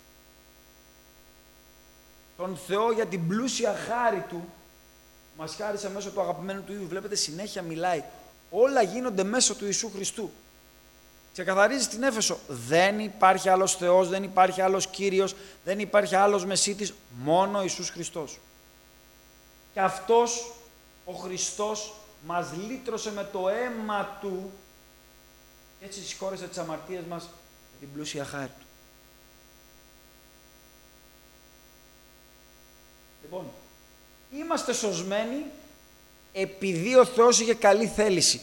τον Θεό για την πλούσια χάρη Του που μας χάρισε μέσω του αγαπημένου Του Υιού. Βλέπετε, συνέχεια μιλάει. Όλα γίνονται μέσω του Ιησού Χριστού. Ξεκαθαρίζει στην Έφεσο. Δεν υπάρχει άλλος Θεός, δεν υπάρχει άλλος Κύριος, δεν υπάρχει άλλος Μεσίτης, μόνο ο Ιησούς Χριστός. Και αυτός ο Χριστός μας λύτρωσε με το αίμα Του και έτσι συγχώρεσε τις αμαρτίες μας με την πλούσια χάρη Του. Λοιπόν, είμαστε σωσμένοι επειδή ο Θεός είχε καλή θέληση.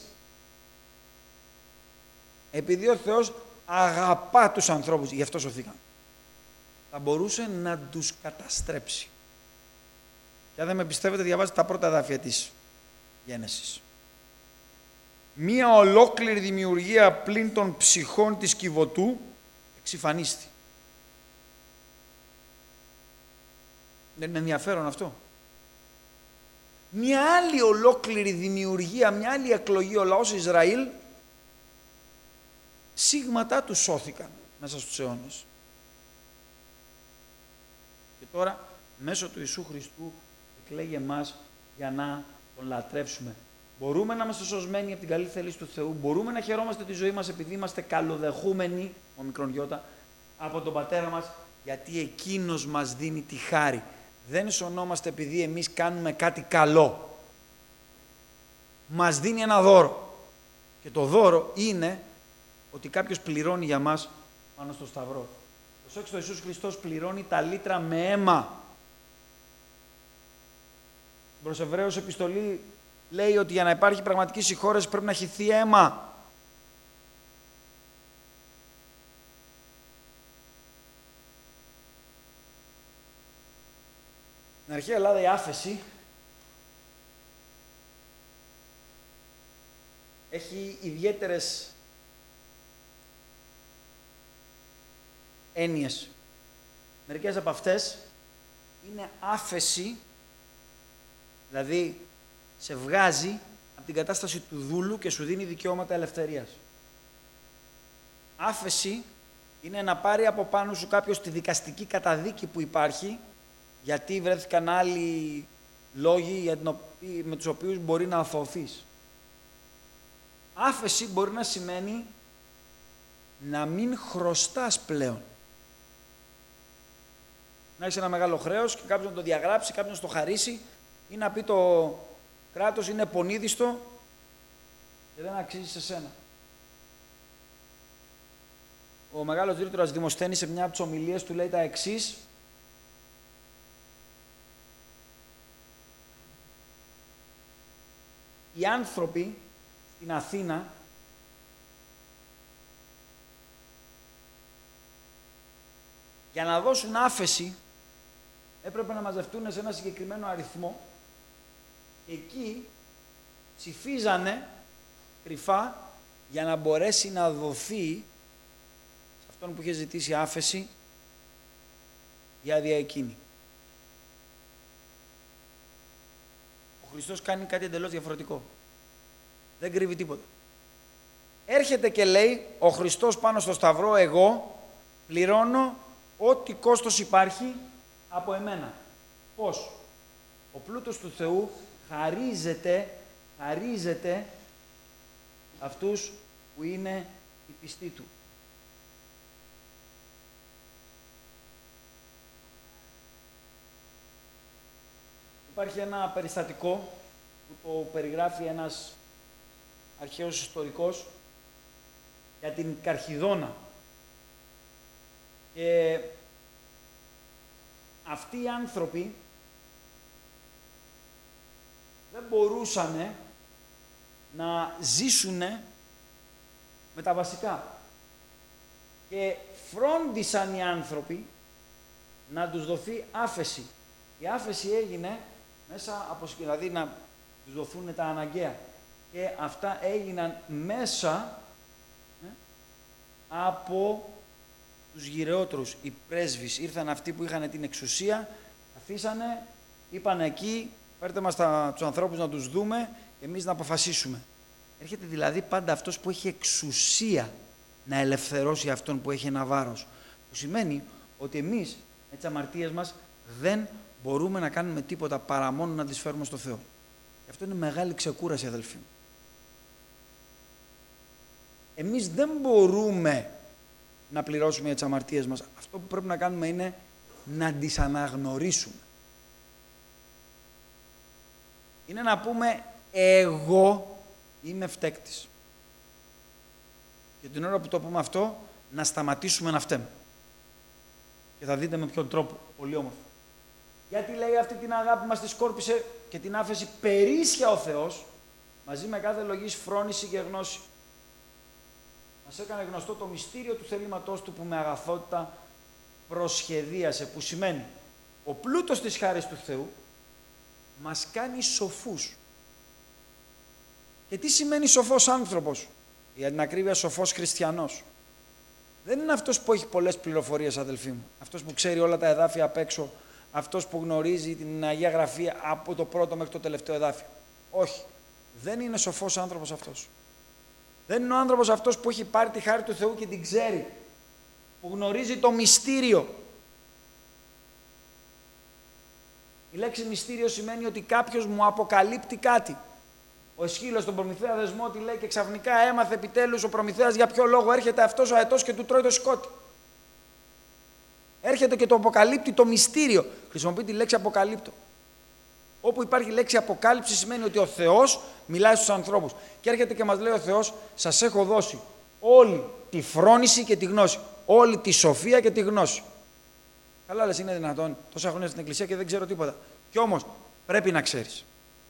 Επειδή ο Θεός αγαπά τους ανθρώπους, γι' αυτό σωθήκαν. Θα μπορούσε να τους καταστρέψει. Και αν δεν με πιστεύετε, διαβάζετε τα πρώτα εδάφια της Γένεσης. Μία ολόκληρη δημιουργία πλην των ψυχών της Κιβωτού εξυφανίστη. Δεν είναι ενδιαφέρον αυτό? Μια άλλη ολόκληρη δημιουργία, μια άλλη εκλογή, ο λαός Ισραήλ, σίγματά του σώθηκαν μέσα στους αιώνες. Και τώρα, μέσω του Ιησού Χριστού, εκλέγει εμάς για να τον λατρεύσουμε. Μπορούμε να είμαστε σωσμένοι από την καλή θέληση του Θεού, μπορούμε να χαιρόμαστε τη ζωή μας επειδή είμαστε καλοδεχούμενοι, ο μικρόν Γιώτα, από τον Πατέρα μας, γιατί Εκείνος μας δίνει τη χάρη. Δεν σωνόμαστε επειδή εμείς κάνουμε κάτι καλό. Μας δίνει ένα δώρο. Και το δώρο είναι ότι κάποιος πληρώνει για μας πάνω στο Σταυρό. Προσέξτε, ο Ιησούς Χριστός πληρώνει τα λίτρα με αίμα. Προς Εβραίους επιστολή λέει ότι για να υπάρχει πραγματική συγχώρεση πρέπει να χυθεί αίμα. Στην αρχαία Ελλάδα η άφεση έχει ιδιαίτερες έννοιες. Μερικές από αυτές είναι άφεση, δηλαδή σε βγάζει από την κατάσταση του δούλου και σου δίνει δικαιώματα ελευθερίας. Άφεση είναι να πάρει από πάνω σου κάποιος τη δικαστική καταδίκη που υπάρχει, γιατί βρέθηκαν άλλοι λόγοι με τους οποίους μπορεί να αθωωθείς. Άφεση μπορεί να σημαίνει να μην χρωστάς πλέον. Να έχεις ένα μεγάλο χρέος και κάποιος να το διαγράψει, κάποιος να το χαρίσει ή να πει το κράτος είναι πονίδιστο και δεν αξίζει σε σένα. Ο μεγάλος ρήτορας Δημοσθένης σε μια από τις ομιλίες του λέει τα εξής: οι άνθρωποι στην Αθήνα για να δώσουν άφεση έπρεπε να μαζευτούν σε ένα συγκεκριμένο αριθμό και εκεί ψηφίζανε κρυφά για να μπορέσει να δοθεί σε αυτόν που είχε ζητήσει άφεση η άδεια εκείνη. Ο Χριστός κάνει κάτι εντελώς διαφορετικό. Δεν κρύβει τίποτα. Έρχεται και λέει ο Χριστός πάνω στο Σταυρό, εγώ πληρώνω ό,τι κόστος υπάρχει από εμένα. Πώς? Ο πλούτος του Θεού χαρίζεται αυτούς που είναι οι πιστοί του. Υπάρχει ένα περιστατικό που το περιγράφει ένας αρχαίος ιστορικός για την Καρχιδόνα. Και αυτοί οι άνθρωποι δεν μπορούσαν να ζήσουν με τα βασικά. Και φρόντισαν οι άνθρωποι να τους δοθεί άφεση. Η άφεση έγινε μέσα από, δηλαδή να τους δοθούν τα αναγκαία. Και αυτά έγιναν μέσα από τους γυρεότερους. Οι πρέσβεις ήρθαν, αυτοί που είχαν την εξουσία, αφήσανε, είπαν εκεί, φέρτε μας τους ανθρώπους να τους δούμε και εμείς να αποφασίσουμε. Έρχεται δηλαδή πάντα αυτός που έχει εξουσία να ελευθερώσει αυτόν που έχει ένα βάρος. Που σημαίνει ότι εμείς με τις αμαρτίες μας δεν μπορούμε να κάνουμε τίποτα παρά μόνο να τις φέρουμε στο Θεό. Και αυτό είναι μεγάλη ξεκούραση, αδελφοί μου. Εμείς δεν μπορούμε να πληρώσουμε για τις αμαρτίες μας. Αυτό που πρέπει να κάνουμε είναι να τις αναγνωρίσουμε. Είναι να πούμε εγώ είμαι φταίκτης. Και την ώρα που το πούμε αυτό, να σταματήσουμε να φταίμε. Και θα δείτε με ποιον τρόπο. Πολύ όμορφο. Γιατί λέει αυτή την αγάπη μας τη σκόρπισε και την άφεση περίσσια ο Θεός, μαζί με κάθε λογής φρόνηση και γνώση. Μας έκανε γνωστό το μυστήριο του θελήματός του που με αγαθότητα προσχεδίασε, που σημαίνει ο πλούτος της χάρης του Θεού μας κάνει σοφούς. Και τι σημαίνει σοφός άνθρωπος? Για την ακρίβεια σοφός χριστιανός. Δεν είναι αυτός που έχει πολλές πληροφορίες, αδελφοί μου. Αυτός που ξέρει όλα τα εδάφια απ' έξω. Αυτός που γνωρίζει την Αγία Γραφή από το πρώτο μέχρι το τελευταίο εδάφιο. Όχι. Δεν είναι σοφός άνθρωπος αυτός. Δεν είναι ο άνθρωπος αυτός που έχει πάρει τη χάρη του Θεού και την ξέρει. Που γνωρίζει το μυστήριο. Η λέξη μυστήριο σημαίνει ότι κάποιος μου αποκαλύπτει κάτι. Ο Εσχύλος στον Προμηθέα Δεσμότη λέει και ξαφνικά έμαθε επιτέλους ο Προμηθέας για ποιο λόγο έρχεται αυτός ο αετός και του τρώει το σκότι. Έρχεται και το αποκαλύπτει το μυστήριο. Χρησιμοποιεί τη λέξη αποκαλύπτω. Όπου υπάρχει λέξη αποκάλυψη σημαίνει ότι ο Θεός μιλάει στους ανθρώπους. Και έρχεται και μας λέει ο Θεός, σας έχω δώσει όλη τη φρόνηση και τη γνώση. Όλη τη σοφία και τη γνώση. Καλά λες, είναι δυνατόν τόσα χρόνια στην Εκκλησία και δεν ξέρω τίποτα. Κι όμως πρέπει να ξέρεις.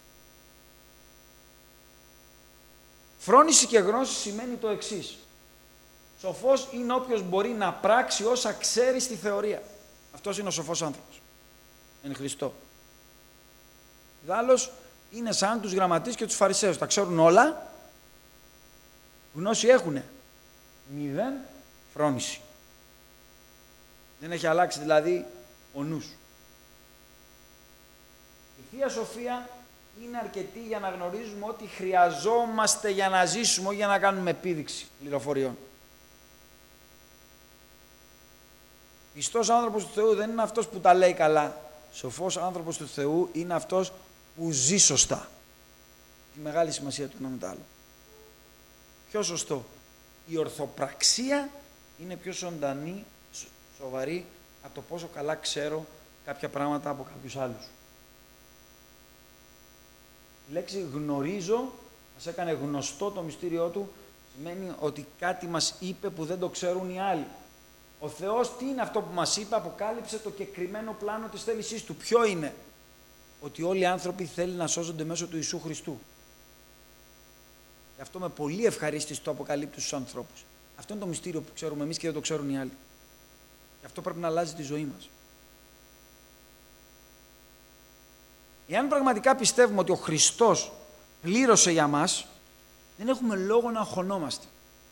Φρόνηση και γνώση σημαίνει το εξής. Σοφός είναι όποιος μπορεί να πράξει όσα ξέρει στη θεωρία. Αυτός είναι ο σοφός άνθρωπος. Εν Χριστώ. Δάλλως είναι σαν τους γραμματείς και τους φαρισαίους. Τα ξέρουν όλα. Γνώση έχουνε. 0 φρόνηση. Δεν έχει αλλάξει δηλαδή ο νους. Η Θεία Σοφία είναι αρκετή για να γνωρίζουμε ότι χρειαζόμαστε για να ζήσουμε, όχι για να κάνουμε επίδειξη πληροφοριών. Πιστός άνθρωπος του Θεού δεν είναι αυτός που τα λέει καλά. Σοφός άνθρωπος του Θεού είναι αυτός που ζει σωστά. Τη μεγάλη σημασία του ένα με το άλλο. Πιο σωστό. Η ορθοπραξία είναι πιο ζωντανή, σοβαρή από το πόσο καλά ξέρω κάποια πράγματα από κάποιους άλλους. Η λέξη γνωρίζω, μας έκανε γνωστό το μυστήριό του, σημαίνει ότι κάτι μας είπε που δεν το ξέρουν οι άλλοι. Ο Θεός τι είναι αυτό που μας είπε, αποκάλυψε το κεκριμένο πλάνο της θέλησής του. Ποιο είναι? Ότι όλοι οι άνθρωποι θέλουν να σώζονται μέσω του Ιησού Χριστού. Γι' αυτό με πολύ ευχαρίστηση το αποκαλύπτει στους ανθρώπους. Αυτό είναι το μυστήριο που ξέρουμε εμείς και δεν το ξέρουν οι άλλοι. Γι' αυτό πρέπει να αλλάζει τη ζωή μας. Εάν πραγματικά πιστεύουμε ότι ο Χριστός πλήρωσε για μας, δεν έχουμε λόγο να αγχωνόμαστε.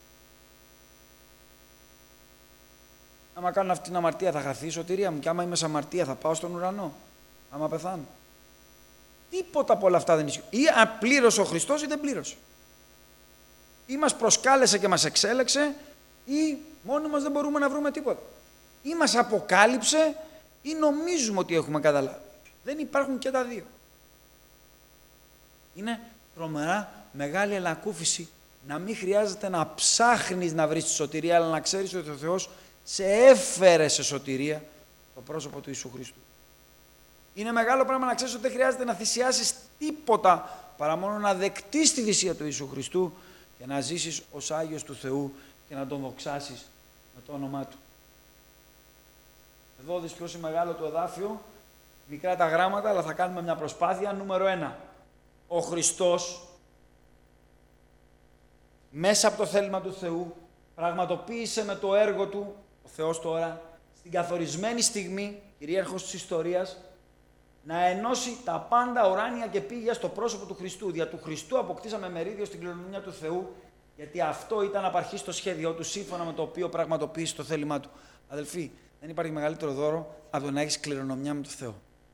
Άμα κάνω αυτή την αμαρτία θα χαθεί η σωτηρία μου και άμα είμαι σε αμαρτία θα πάω στον ουρανό, άμα πεθάνω. Τίποτα από όλα αυτά δεν ισχύει. Ή πλήρωσε ο Χριστός ή δεν πλήρωσε. Ή μας προσκάλεσε και μας εξέλεξε ή μόνοι μας δεν μπορούμε να βρούμε τίποτα. Ή μας αποκάλυψε ή νομίζουμε ότι έχουμε καταλάβει. Δεν υπάρχουν και τα δύο. Είναι τρομερά μεγάλη ανακούφιση να μην χρειάζεται να ψάχνεις να βρεις τη σωτηρία, αλλά να ξέρεις ότι ο Θεός σε έφερε σε σωτηρία το πρόσωπο του Ιησού Χριστού. Είναι μεγάλο πράγμα να ξέρεις ότι δεν χρειάζεται να θυσιάσεις τίποτα παρά μόνο να δεκτείς τη θυσία του Ιησού Χριστού και να ζήσεις ως Άγιος του Θεού και να τον δοξάσεις με το όνομά Του. Εδώ δεις ποιος είναι μεγάλο το εδάφιο, μικρά τα γράμματα, αλλά θα κάνουμε μια προσπάθεια. Νούμερο 1. Ο Χριστός, μέσα από το θέλημα του Θεού, πραγματοποίησε με το έργο Του, ο Θεός τώρα, στην καθορισμένη στιγμή, κυρίαρχος της ιστορίας, να ενώσει τα πάντα ουράνια και πήγια στο πρόσωπο του Χριστού. Δια του Χριστού αποκτήσαμε μερίδιο στην κληρονομιά του Θεού, γιατί αυτό ήταν απ' αρχής το σχέδιό Του, σύμφωνα με το οποίο πραγματοποίησε το θέλημά Του. Αδελφοί, δεν υπάρχει μεγαλύτερο δώρο από το να έχεις κληρονομιά με τον Θεό.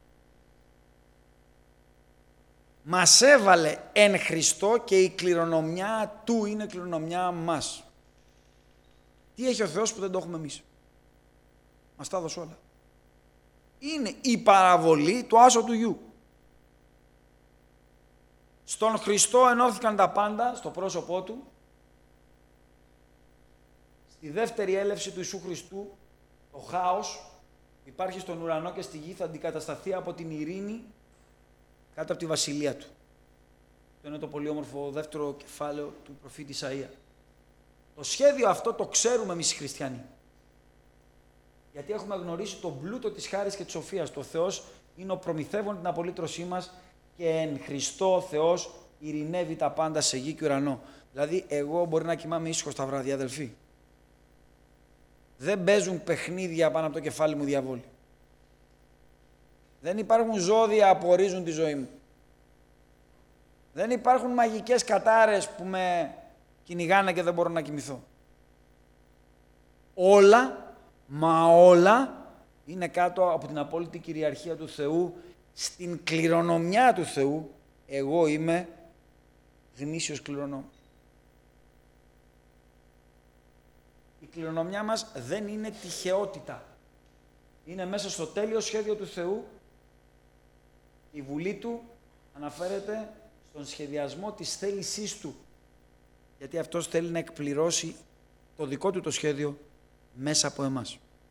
Μας έβαλε εν Χριστώ και η κληρονομιά Του είναι κληρονομιά μας. Τι έχει ο Θεός που δεν το έχουμε εμείς? Μας τα έδωσε όλα. Είναι η παραβολή του Άσου του Γιου. Στον Χριστό ενώθηκαν τα πάντα, στο πρόσωπό Του. Στη δεύτερη έλευση του Ιησού Χριστού, το χάος που υπάρχει στον ουρανό και στη γη θα αντικατασταθεί από την ειρήνη κάτω από τη βασιλεία Του. Αυτό είναι το πολύ όμορφο δεύτερο κεφάλαιο του προφήτη Ισαΐα. Το σχέδιο αυτό το ξέρουμε εμείς οι χριστιανοί. Γιατί έχουμε γνωρίσει τον πλούτο της χάρης και της σοφίας. Το Θεός είναι ο προμηθεύων την απολύτρωσή μας και εν Χριστώ ο Θεός ειρηνεύει τα πάντα σε γη και ουρανό. Δηλαδή, εγώ μπορεί να κοιμάμαι ήσυχος τα βράδια, αδελφοί. Δεν παίζουν παιχνίδια πάνω από το κεφάλι μου διαβόλοι. Δεν υπάρχουν ζώδια που ορίζουν τη ζωή μου. Δεν υπάρχουν μαγικές κατάρες που με κυνηγάνε και δεν μπορώ να κοιμηθώ. Όλα, μα όλα, είναι κάτω από την απόλυτη κυριαρχία του Θεού, στην κληρονομιά του Θεού. Εγώ είμαι γνήσιος κληρονόμος. Η κληρονομιά μας δεν είναι τυχαιότητα. Είναι μέσα στο τέλειο σχέδιο του Θεού. Η βουλή Του αναφέρεται στον σχεδιασμό της θέλησής Του. Γιατί Αυτός θέλει να εκπληρώσει το δικό Του το σχέδιο μέσα από εμάς.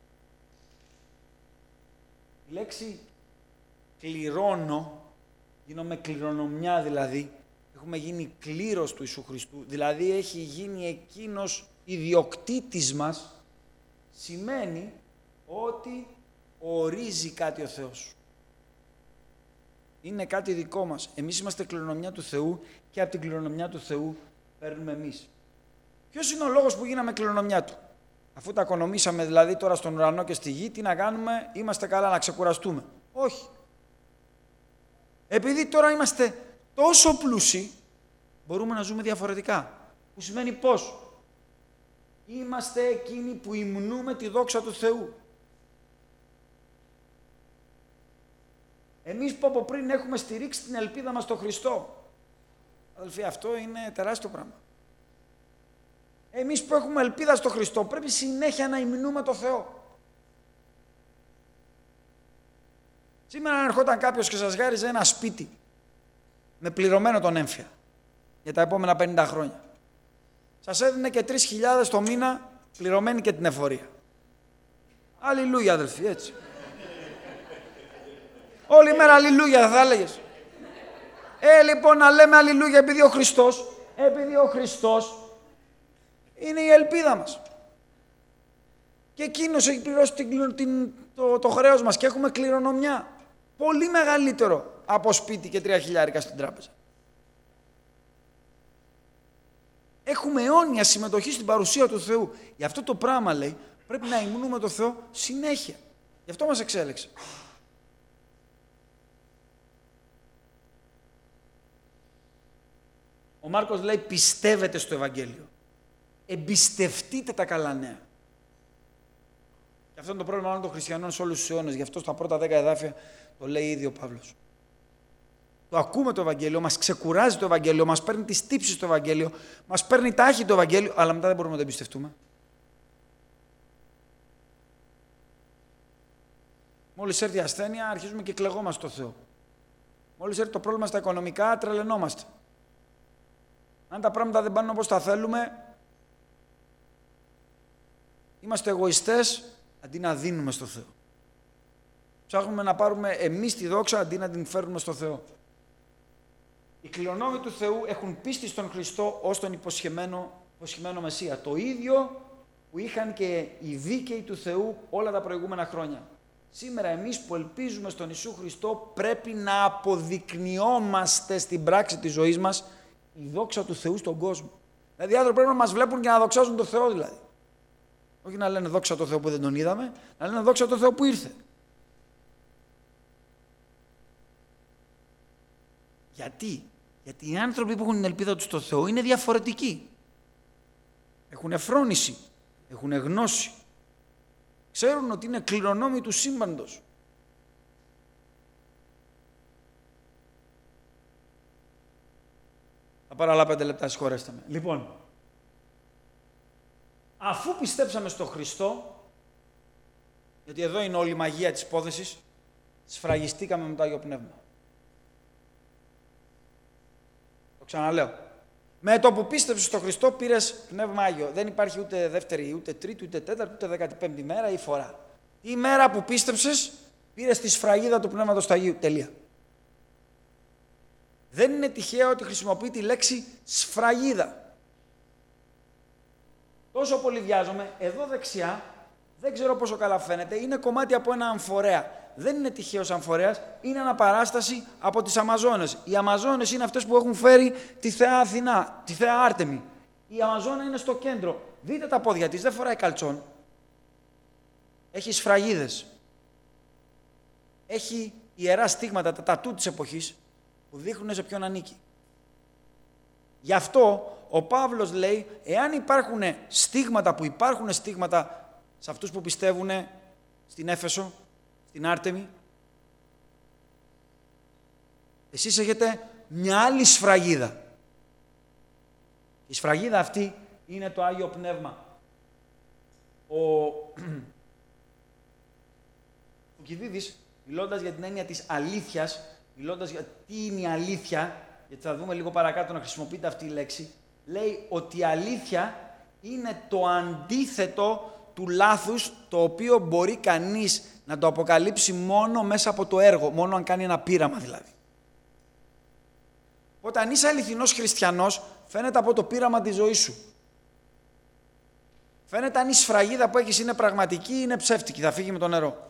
Η λέξη κληρώνω, γίνομαι κληρονομιά δηλαδή, έχουμε γίνει κλήρος του Ιησού Χριστού, δηλαδή έχει γίνει εκείνος ιδιοκτήτης μας, σημαίνει ότι ορίζει κάτι ο Θεός. Είναι κάτι δικό μας. Εμείς είμαστε κληρονομιά του Θεού και από την κληρονομιά του Θεού παίρνουμε εμείς. Ποιος είναι ο λόγος που γίναμε κληρονομιά Του? Αφού τα οικονομήσαμε δηλαδή τώρα στον ουρανό και στη γη, τι να κάνουμε? Είμαστε καλά να ξεκουραστούμε? Όχι. Επειδή τώρα είμαστε τόσο πλούσιοι, μπορούμε να ζούμε διαφορετικά. Που σημαίνει πώς? Είμαστε εκείνοι που υμνούμε τη δόξα του Θεού. Εμείς που από πριν έχουμε στηρίξει την ελπίδα μας στον Χριστό. Αδελφοί, αυτό είναι τεράστιο πράγμα. Εμείς που έχουμε ελπίδα στον Χριστό πρέπει συνέχεια να υμνούμε το Θεό. Σήμερα αν ερχόταν κάποιος και σας γάριζε ένα σπίτι με πληρωμένο τον έμφυα για τα επόμενα 50 χρόνια, σας έδινε και 3.000 το μήνα πληρωμένη και την εφορία. Αλληλούια, αδελφοί, έτσι. Όλη μέρα αλληλούια θα έλεγες. Λοιπόν, να λέμε αλληλούια επειδή ο Χριστός είναι η ελπίδα μας. Και εκείνος έχει πληρώσει το χρέος μας και έχουμε κληρονομιά. Πολύ μεγαλύτερο από σπίτι και 3.000 στην τράπεζα. Έχουμε αιώνια συμμετοχή στην παρουσία του Θεού. Γι' αυτό το πράγμα, λέει, πρέπει να υμνούμε το Θεό συνέχεια. Γι' αυτό μας εξέλεξε. Ο Μάρκος λέει πιστεύετε στο Ευαγγέλιο. Εμπιστευτείτε τα καλά νέα. Και αυτό είναι το πρόβλημα όλων των χριστιανών σε όλους τους αιώνες. Γι' αυτό στα πρώτα 10 εδάφια το λέει ήδη ο Παύλος. Το ακούμε το Ευαγγέλιο, μας ξεκουράζει το Ευαγγέλιο, μας παίρνει τις τύψεις το Ευαγγέλιο, μας παίρνει τάχη το Ευαγγέλιο, αλλά μετά δεν μπορούμε να το εμπιστευτούμε. Μόλις έρθει η ασθένεια, αρχίζουμε και κλαιγόμαστε στο Θεό. Μόλις έρθει το πρόβλημα στα οικονομικά, τρελαινόμαστε. Αν τα πράγματα δεν πάνε όπως τα θέλουμε, είμαστε εγωιστές αντί να δίνουμε στο Θεό. Ψάχνουμε να πάρουμε εμείς τη δόξα αντί να την φέρνουμε στο Θεό. Οι κληρονόμοι του Θεού έχουν πίστη στον Χριστό ως τον υποσχεμένο Μεσσία. Το ίδιο που είχαν και οι δίκαιοι του Θεού όλα τα προηγούμενα χρόνια. Σήμερα εμείς που ελπίζουμε στον Ιησού Χριστό πρέπει να αποδεικνυόμαστε στην πράξη της ζωής μας η δόξα του Θεού στον κόσμο. Δηλαδή οι άνθρωποι πρέπει να μας βλέπουν και να δοξάζουν τον Θεό δηλαδή. Όχι να λένε δόξα τω Θεώ που δεν τον είδαμε, να λένε δόξα τω Θεώ που ήρθε. Γιατί? Γιατί οι άνθρωποι που έχουν την ελπίδα τους στο Θεό είναι διαφορετικοί. Έχουν φρόνηση, έχουν γνώση. Ξέρουν ότι είναι κληρονόμοι του σύμπαντος. Θα πάρω άλλα 5 λεπτά, συγχωρέστε με. Λοιπόν, αφού πιστέψαμε στο Χριστό, γιατί εδώ είναι όλη η μαγεία της υπόθεσης, σφραγιστήκαμε με το Άγιο Πνεύμα. Το ξαναλέω. Με το που πίστεψες στο Χριστό πήρες Πνεύμα Άγιο. Δεν υπάρχει ούτε δεύτερη, ούτε τρίτη, ούτε τέταρτη, ούτε 15η μέρα ή φορά. Η μέρα που πίστεψες πήρες τη σφραγίδα του Πνεύματος του Αγίου. Τελεία. Δεν είναι τυχαίο ότι χρησιμοποιεί τη λέξη σφραγίδα. Τόσο πολύ βιάζομαι, εδώ δεξιά, δεν ξέρω πόσο καλά φαίνεται, είναι κομμάτι από ένα αμφορέα. Δεν είναι τυχαίος αμφορέας, είναι αναπαράσταση από τις Αμαζόνες. Οι Αμαζόνες είναι αυτές που έχουν φέρει τη Θεά Αθηνά, τη Θεά Άρτεμη. Η Αμαζόνα είναι στο κέντρο. Δείτε τα πόδια της, δεν φοράει καλτσόν. Έχει σφραγίδες. Έχει ιερά στίγματα, τα τατού της εποχής, που δείχνουν σε ποιον ανήκει. Γι' αυτό ο Παύλος λέει, εάν υπάρχουν στίγματα που υπάρχουν στίγματα σε αυτούς που πιστεύουν στην Έφεσο, στην Άρτεμη, εσείς έχετε μια άλλη σφραγίδα. Η σφραγίδα αυτή είναι το Άγιο Πνεύμα. Ο Φουκυδίδης, μιλώντας για την έννοια της αλήθειας, μιλώντας για τι είναι η αλήθεια, γιατί θα δούμε λίγο παρακάτω να χρησιμοποιείται αυτή η λέξη, λέει ότι η αλήθεια είναι το αντίθετο του λάθους, το οποίο μπορεί κανείς να το αποκαλύψει μόνο μέσα από το έργο, μόνο αν κάνει ένα πείραμα δηλαδή. Όταν είσαι αληθινός χριστιανός, φαίνεται από το πείραμα της ζωής σου. Φαίνεται αν η σφραγίδα που έχεις είναι πραγματική ή είναι ψεύτικη, θα φύγει με το νερό.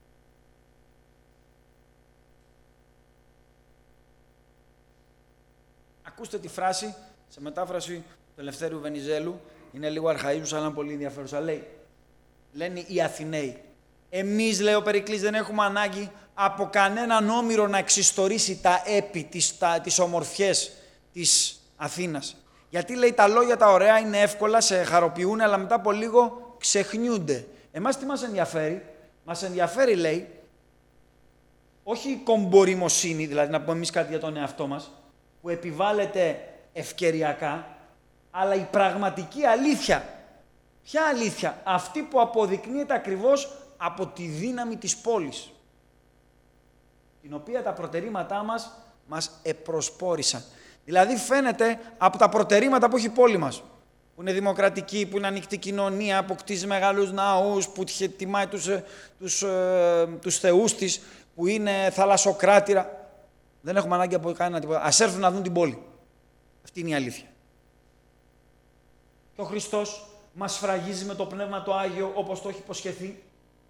Ακούστε τη φράση, σε μετάφραση του Ελευθέριου Βενιζέλου, είναι λίγο αρχαΐζουσα, αλλά πολύ ενδιαφέρουσα. Λέει, λένε οι Αθηναίοι, εμείς, λέει ο Περικλής, δεν έχουμε ανάγκη από κανέναν όμηρο να εξιστορήσει τα έπι, τις ομορφιές της Αθήνας. Γιατί, λέει, τα λόγια τα ωραία είναι εύκολα, σε χαροποιούν, αλλά μετά από λίγο ξεχνιούνται. Εμάς τι μας ενδιαφέρει? Μας ενδιαφέρει, λέει, όχι η κομπορημοσύνη, δηλαδή να πούμε εμείς κάτι για τον εαυτό μας, που επιβάλλεται ευκαιριακά, αλλά η πραγματική αλήθεια. Ποια αλήθεια? Αυτή που αποδεικνύεται ακριβώς από τη δύναμη της πόλης, την οποία τα προτερήματά μας επροσπόρησαν. Δηλαδή φαίνεται από τα προτερήματα που έχει η πόλη μας, που είναι δημοκρατική, που είναι ανοιχτή κοινωνία, που κτίζει μεγάλους ναούς, που τιμάει τους θεούς της, που είναι θαλασσοκράτηρα. Δεν έχουμε ανάγκη από κανένα τίποτα. Ας έρθουν να δουν την πόλη. Αυτή είναι η αλήθεια. Και ο Χριστός μας σφραγίζει με το Πνεύμα το Άγιο, όπως το έχει υποσχεθεί.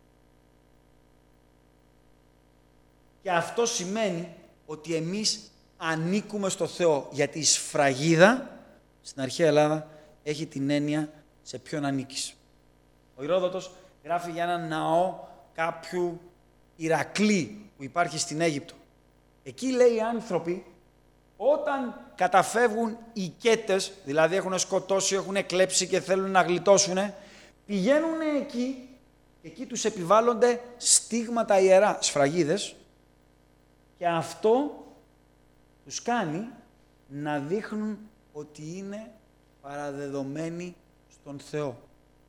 Και αυτό σημαίνει ότι εμείς ανήκουμε στο Θεό, γιατί η σφραγίδα στην αρχαία Ελλάδα έχει την έννοια σε ποιον ανήκεις. Ο Ηρόδοτος γράφει για έναν ναό κάποιου Ηρακλή που υπάρχει στην Αίγυπτο. Εκεί, λέει, οι άνθρωποι όταν καταφεύγουν οι κέτες, δηλαδή έχουν σκοτώσει, έχουν κλέψει και θέλουν να γλιτώσουν, πηγαίνουν εκεί και εκεί τους επιβάλλονται στίγματα ιερά, σφραγίδες, και αυτό τους κάνει να δείχνουν ότι είναι παραδεδομένοι στον Θεό.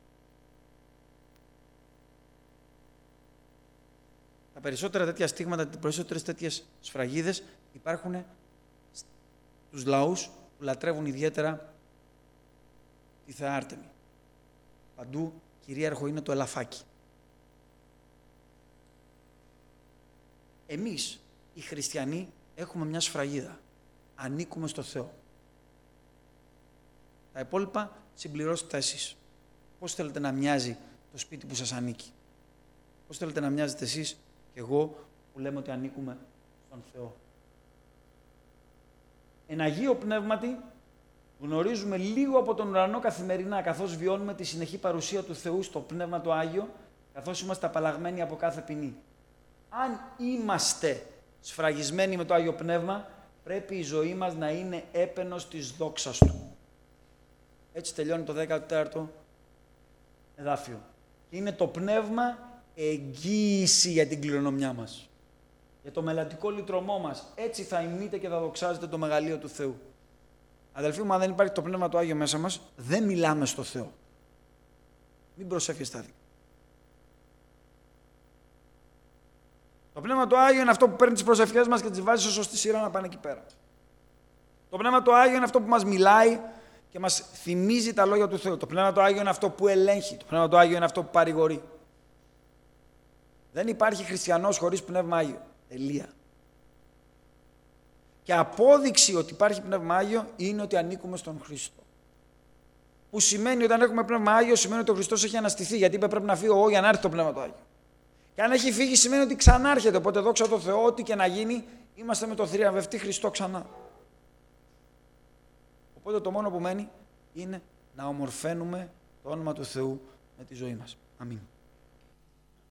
Τα περισσότερα τέτοια στίγματα, τις περισσότερες τέτοιες σφραγίδες υπάρχουν στους λαούς που λατρεύουν ιδιαίτερα τη θεά Άρτεμη. Παντού κυρίαρχο είναι το ελαφάκι. Εμείς, οι χριστιανοί, έχουμε μια σφραγίδα. Ανήκουμε στο Θεό. Τα υπόλοιπα συμπληρώστε εσείς. Πώς θέλετε να μοιάζει το σπίτι που σας ανήκει? Πώς θέλετε να μοιάζετε εσείς και εγώ που λέμε ότι ανήκουμε στον Θεό? Εν Αγίο Πνεύματι γνωρίζουμε λίγο από τον ουρανό καθημερινά, καθώς βιώνουμε τη συνεχή παρουσία του Θεού στο Πνεύμα το Άγιο, καθώς είμαστε απαλλαγμένοι από κάθε ποινή. Αν είμαστε σφραγισμένοι με το Άγιο Πνεύμα, πρέπει η ζωή μας να είναι έπαινος της δόξας Του. Έτσι τελειώνει το 14ο εδάφιο. Και είναι το Πνεύμα εγγύηση για την κληρονομιά μας. Για το μελλοντικό λυτρωμό μας. Έτσι θα ημείτε και θα δοξάζετε το μεγαλείο του Θεού. Αδελφοί μου, αν δεν υπάρχει το Πνεύμα το Άγιο μέσα μας, δεν μιλάμε στο Θεό. Μην προσεύχεστε άδικα. Το Πνεύμα το Άγιο είναι αυτό που παίρνει τις προσευχές μας και τις βάζει σε σωστή σειρά να πάνε εκεί πέρα. Το Πνεύμα το Άγιο είναι αυτό που μας μιλάει και μας θυμίζει τα λόγια του Θεού. Το Πνεύμα το Άγιο είναι αυτό που ελέγχει. Το Πνεύμα το Άγιο είναι αυτό που παρηγορεί. Δεν υπάρχει χριστιανός χωρίς Πνεύμα Άγιο. Τελεία. Και απόδειξη ότι υπάρχει Πνεύμα Άγιο είναι ότι ανήκουμε στον Χριστό. Που σημαίνει ότι όταν έχουμε Πνεύμα Άγιο, σημαίνει ότι ο Χριστός έχει αναστηθεί. Γιατί πρέπει να φύγω εγώ για να έρθει το Πνεύμα το Άγιο. Και αν έχει φύγει, σημαίνει ότι ξανάρχεται. Οπότε δόξα τω Θεώ, ό,τι και να γίνει, είμαστε με το θριαμβευτή Χριστό ξανά. Οπότε το μόνο που μένει είναι να ομορφαίνουμε το όνομα του Θεού με τη ζωή μας. Αμήν.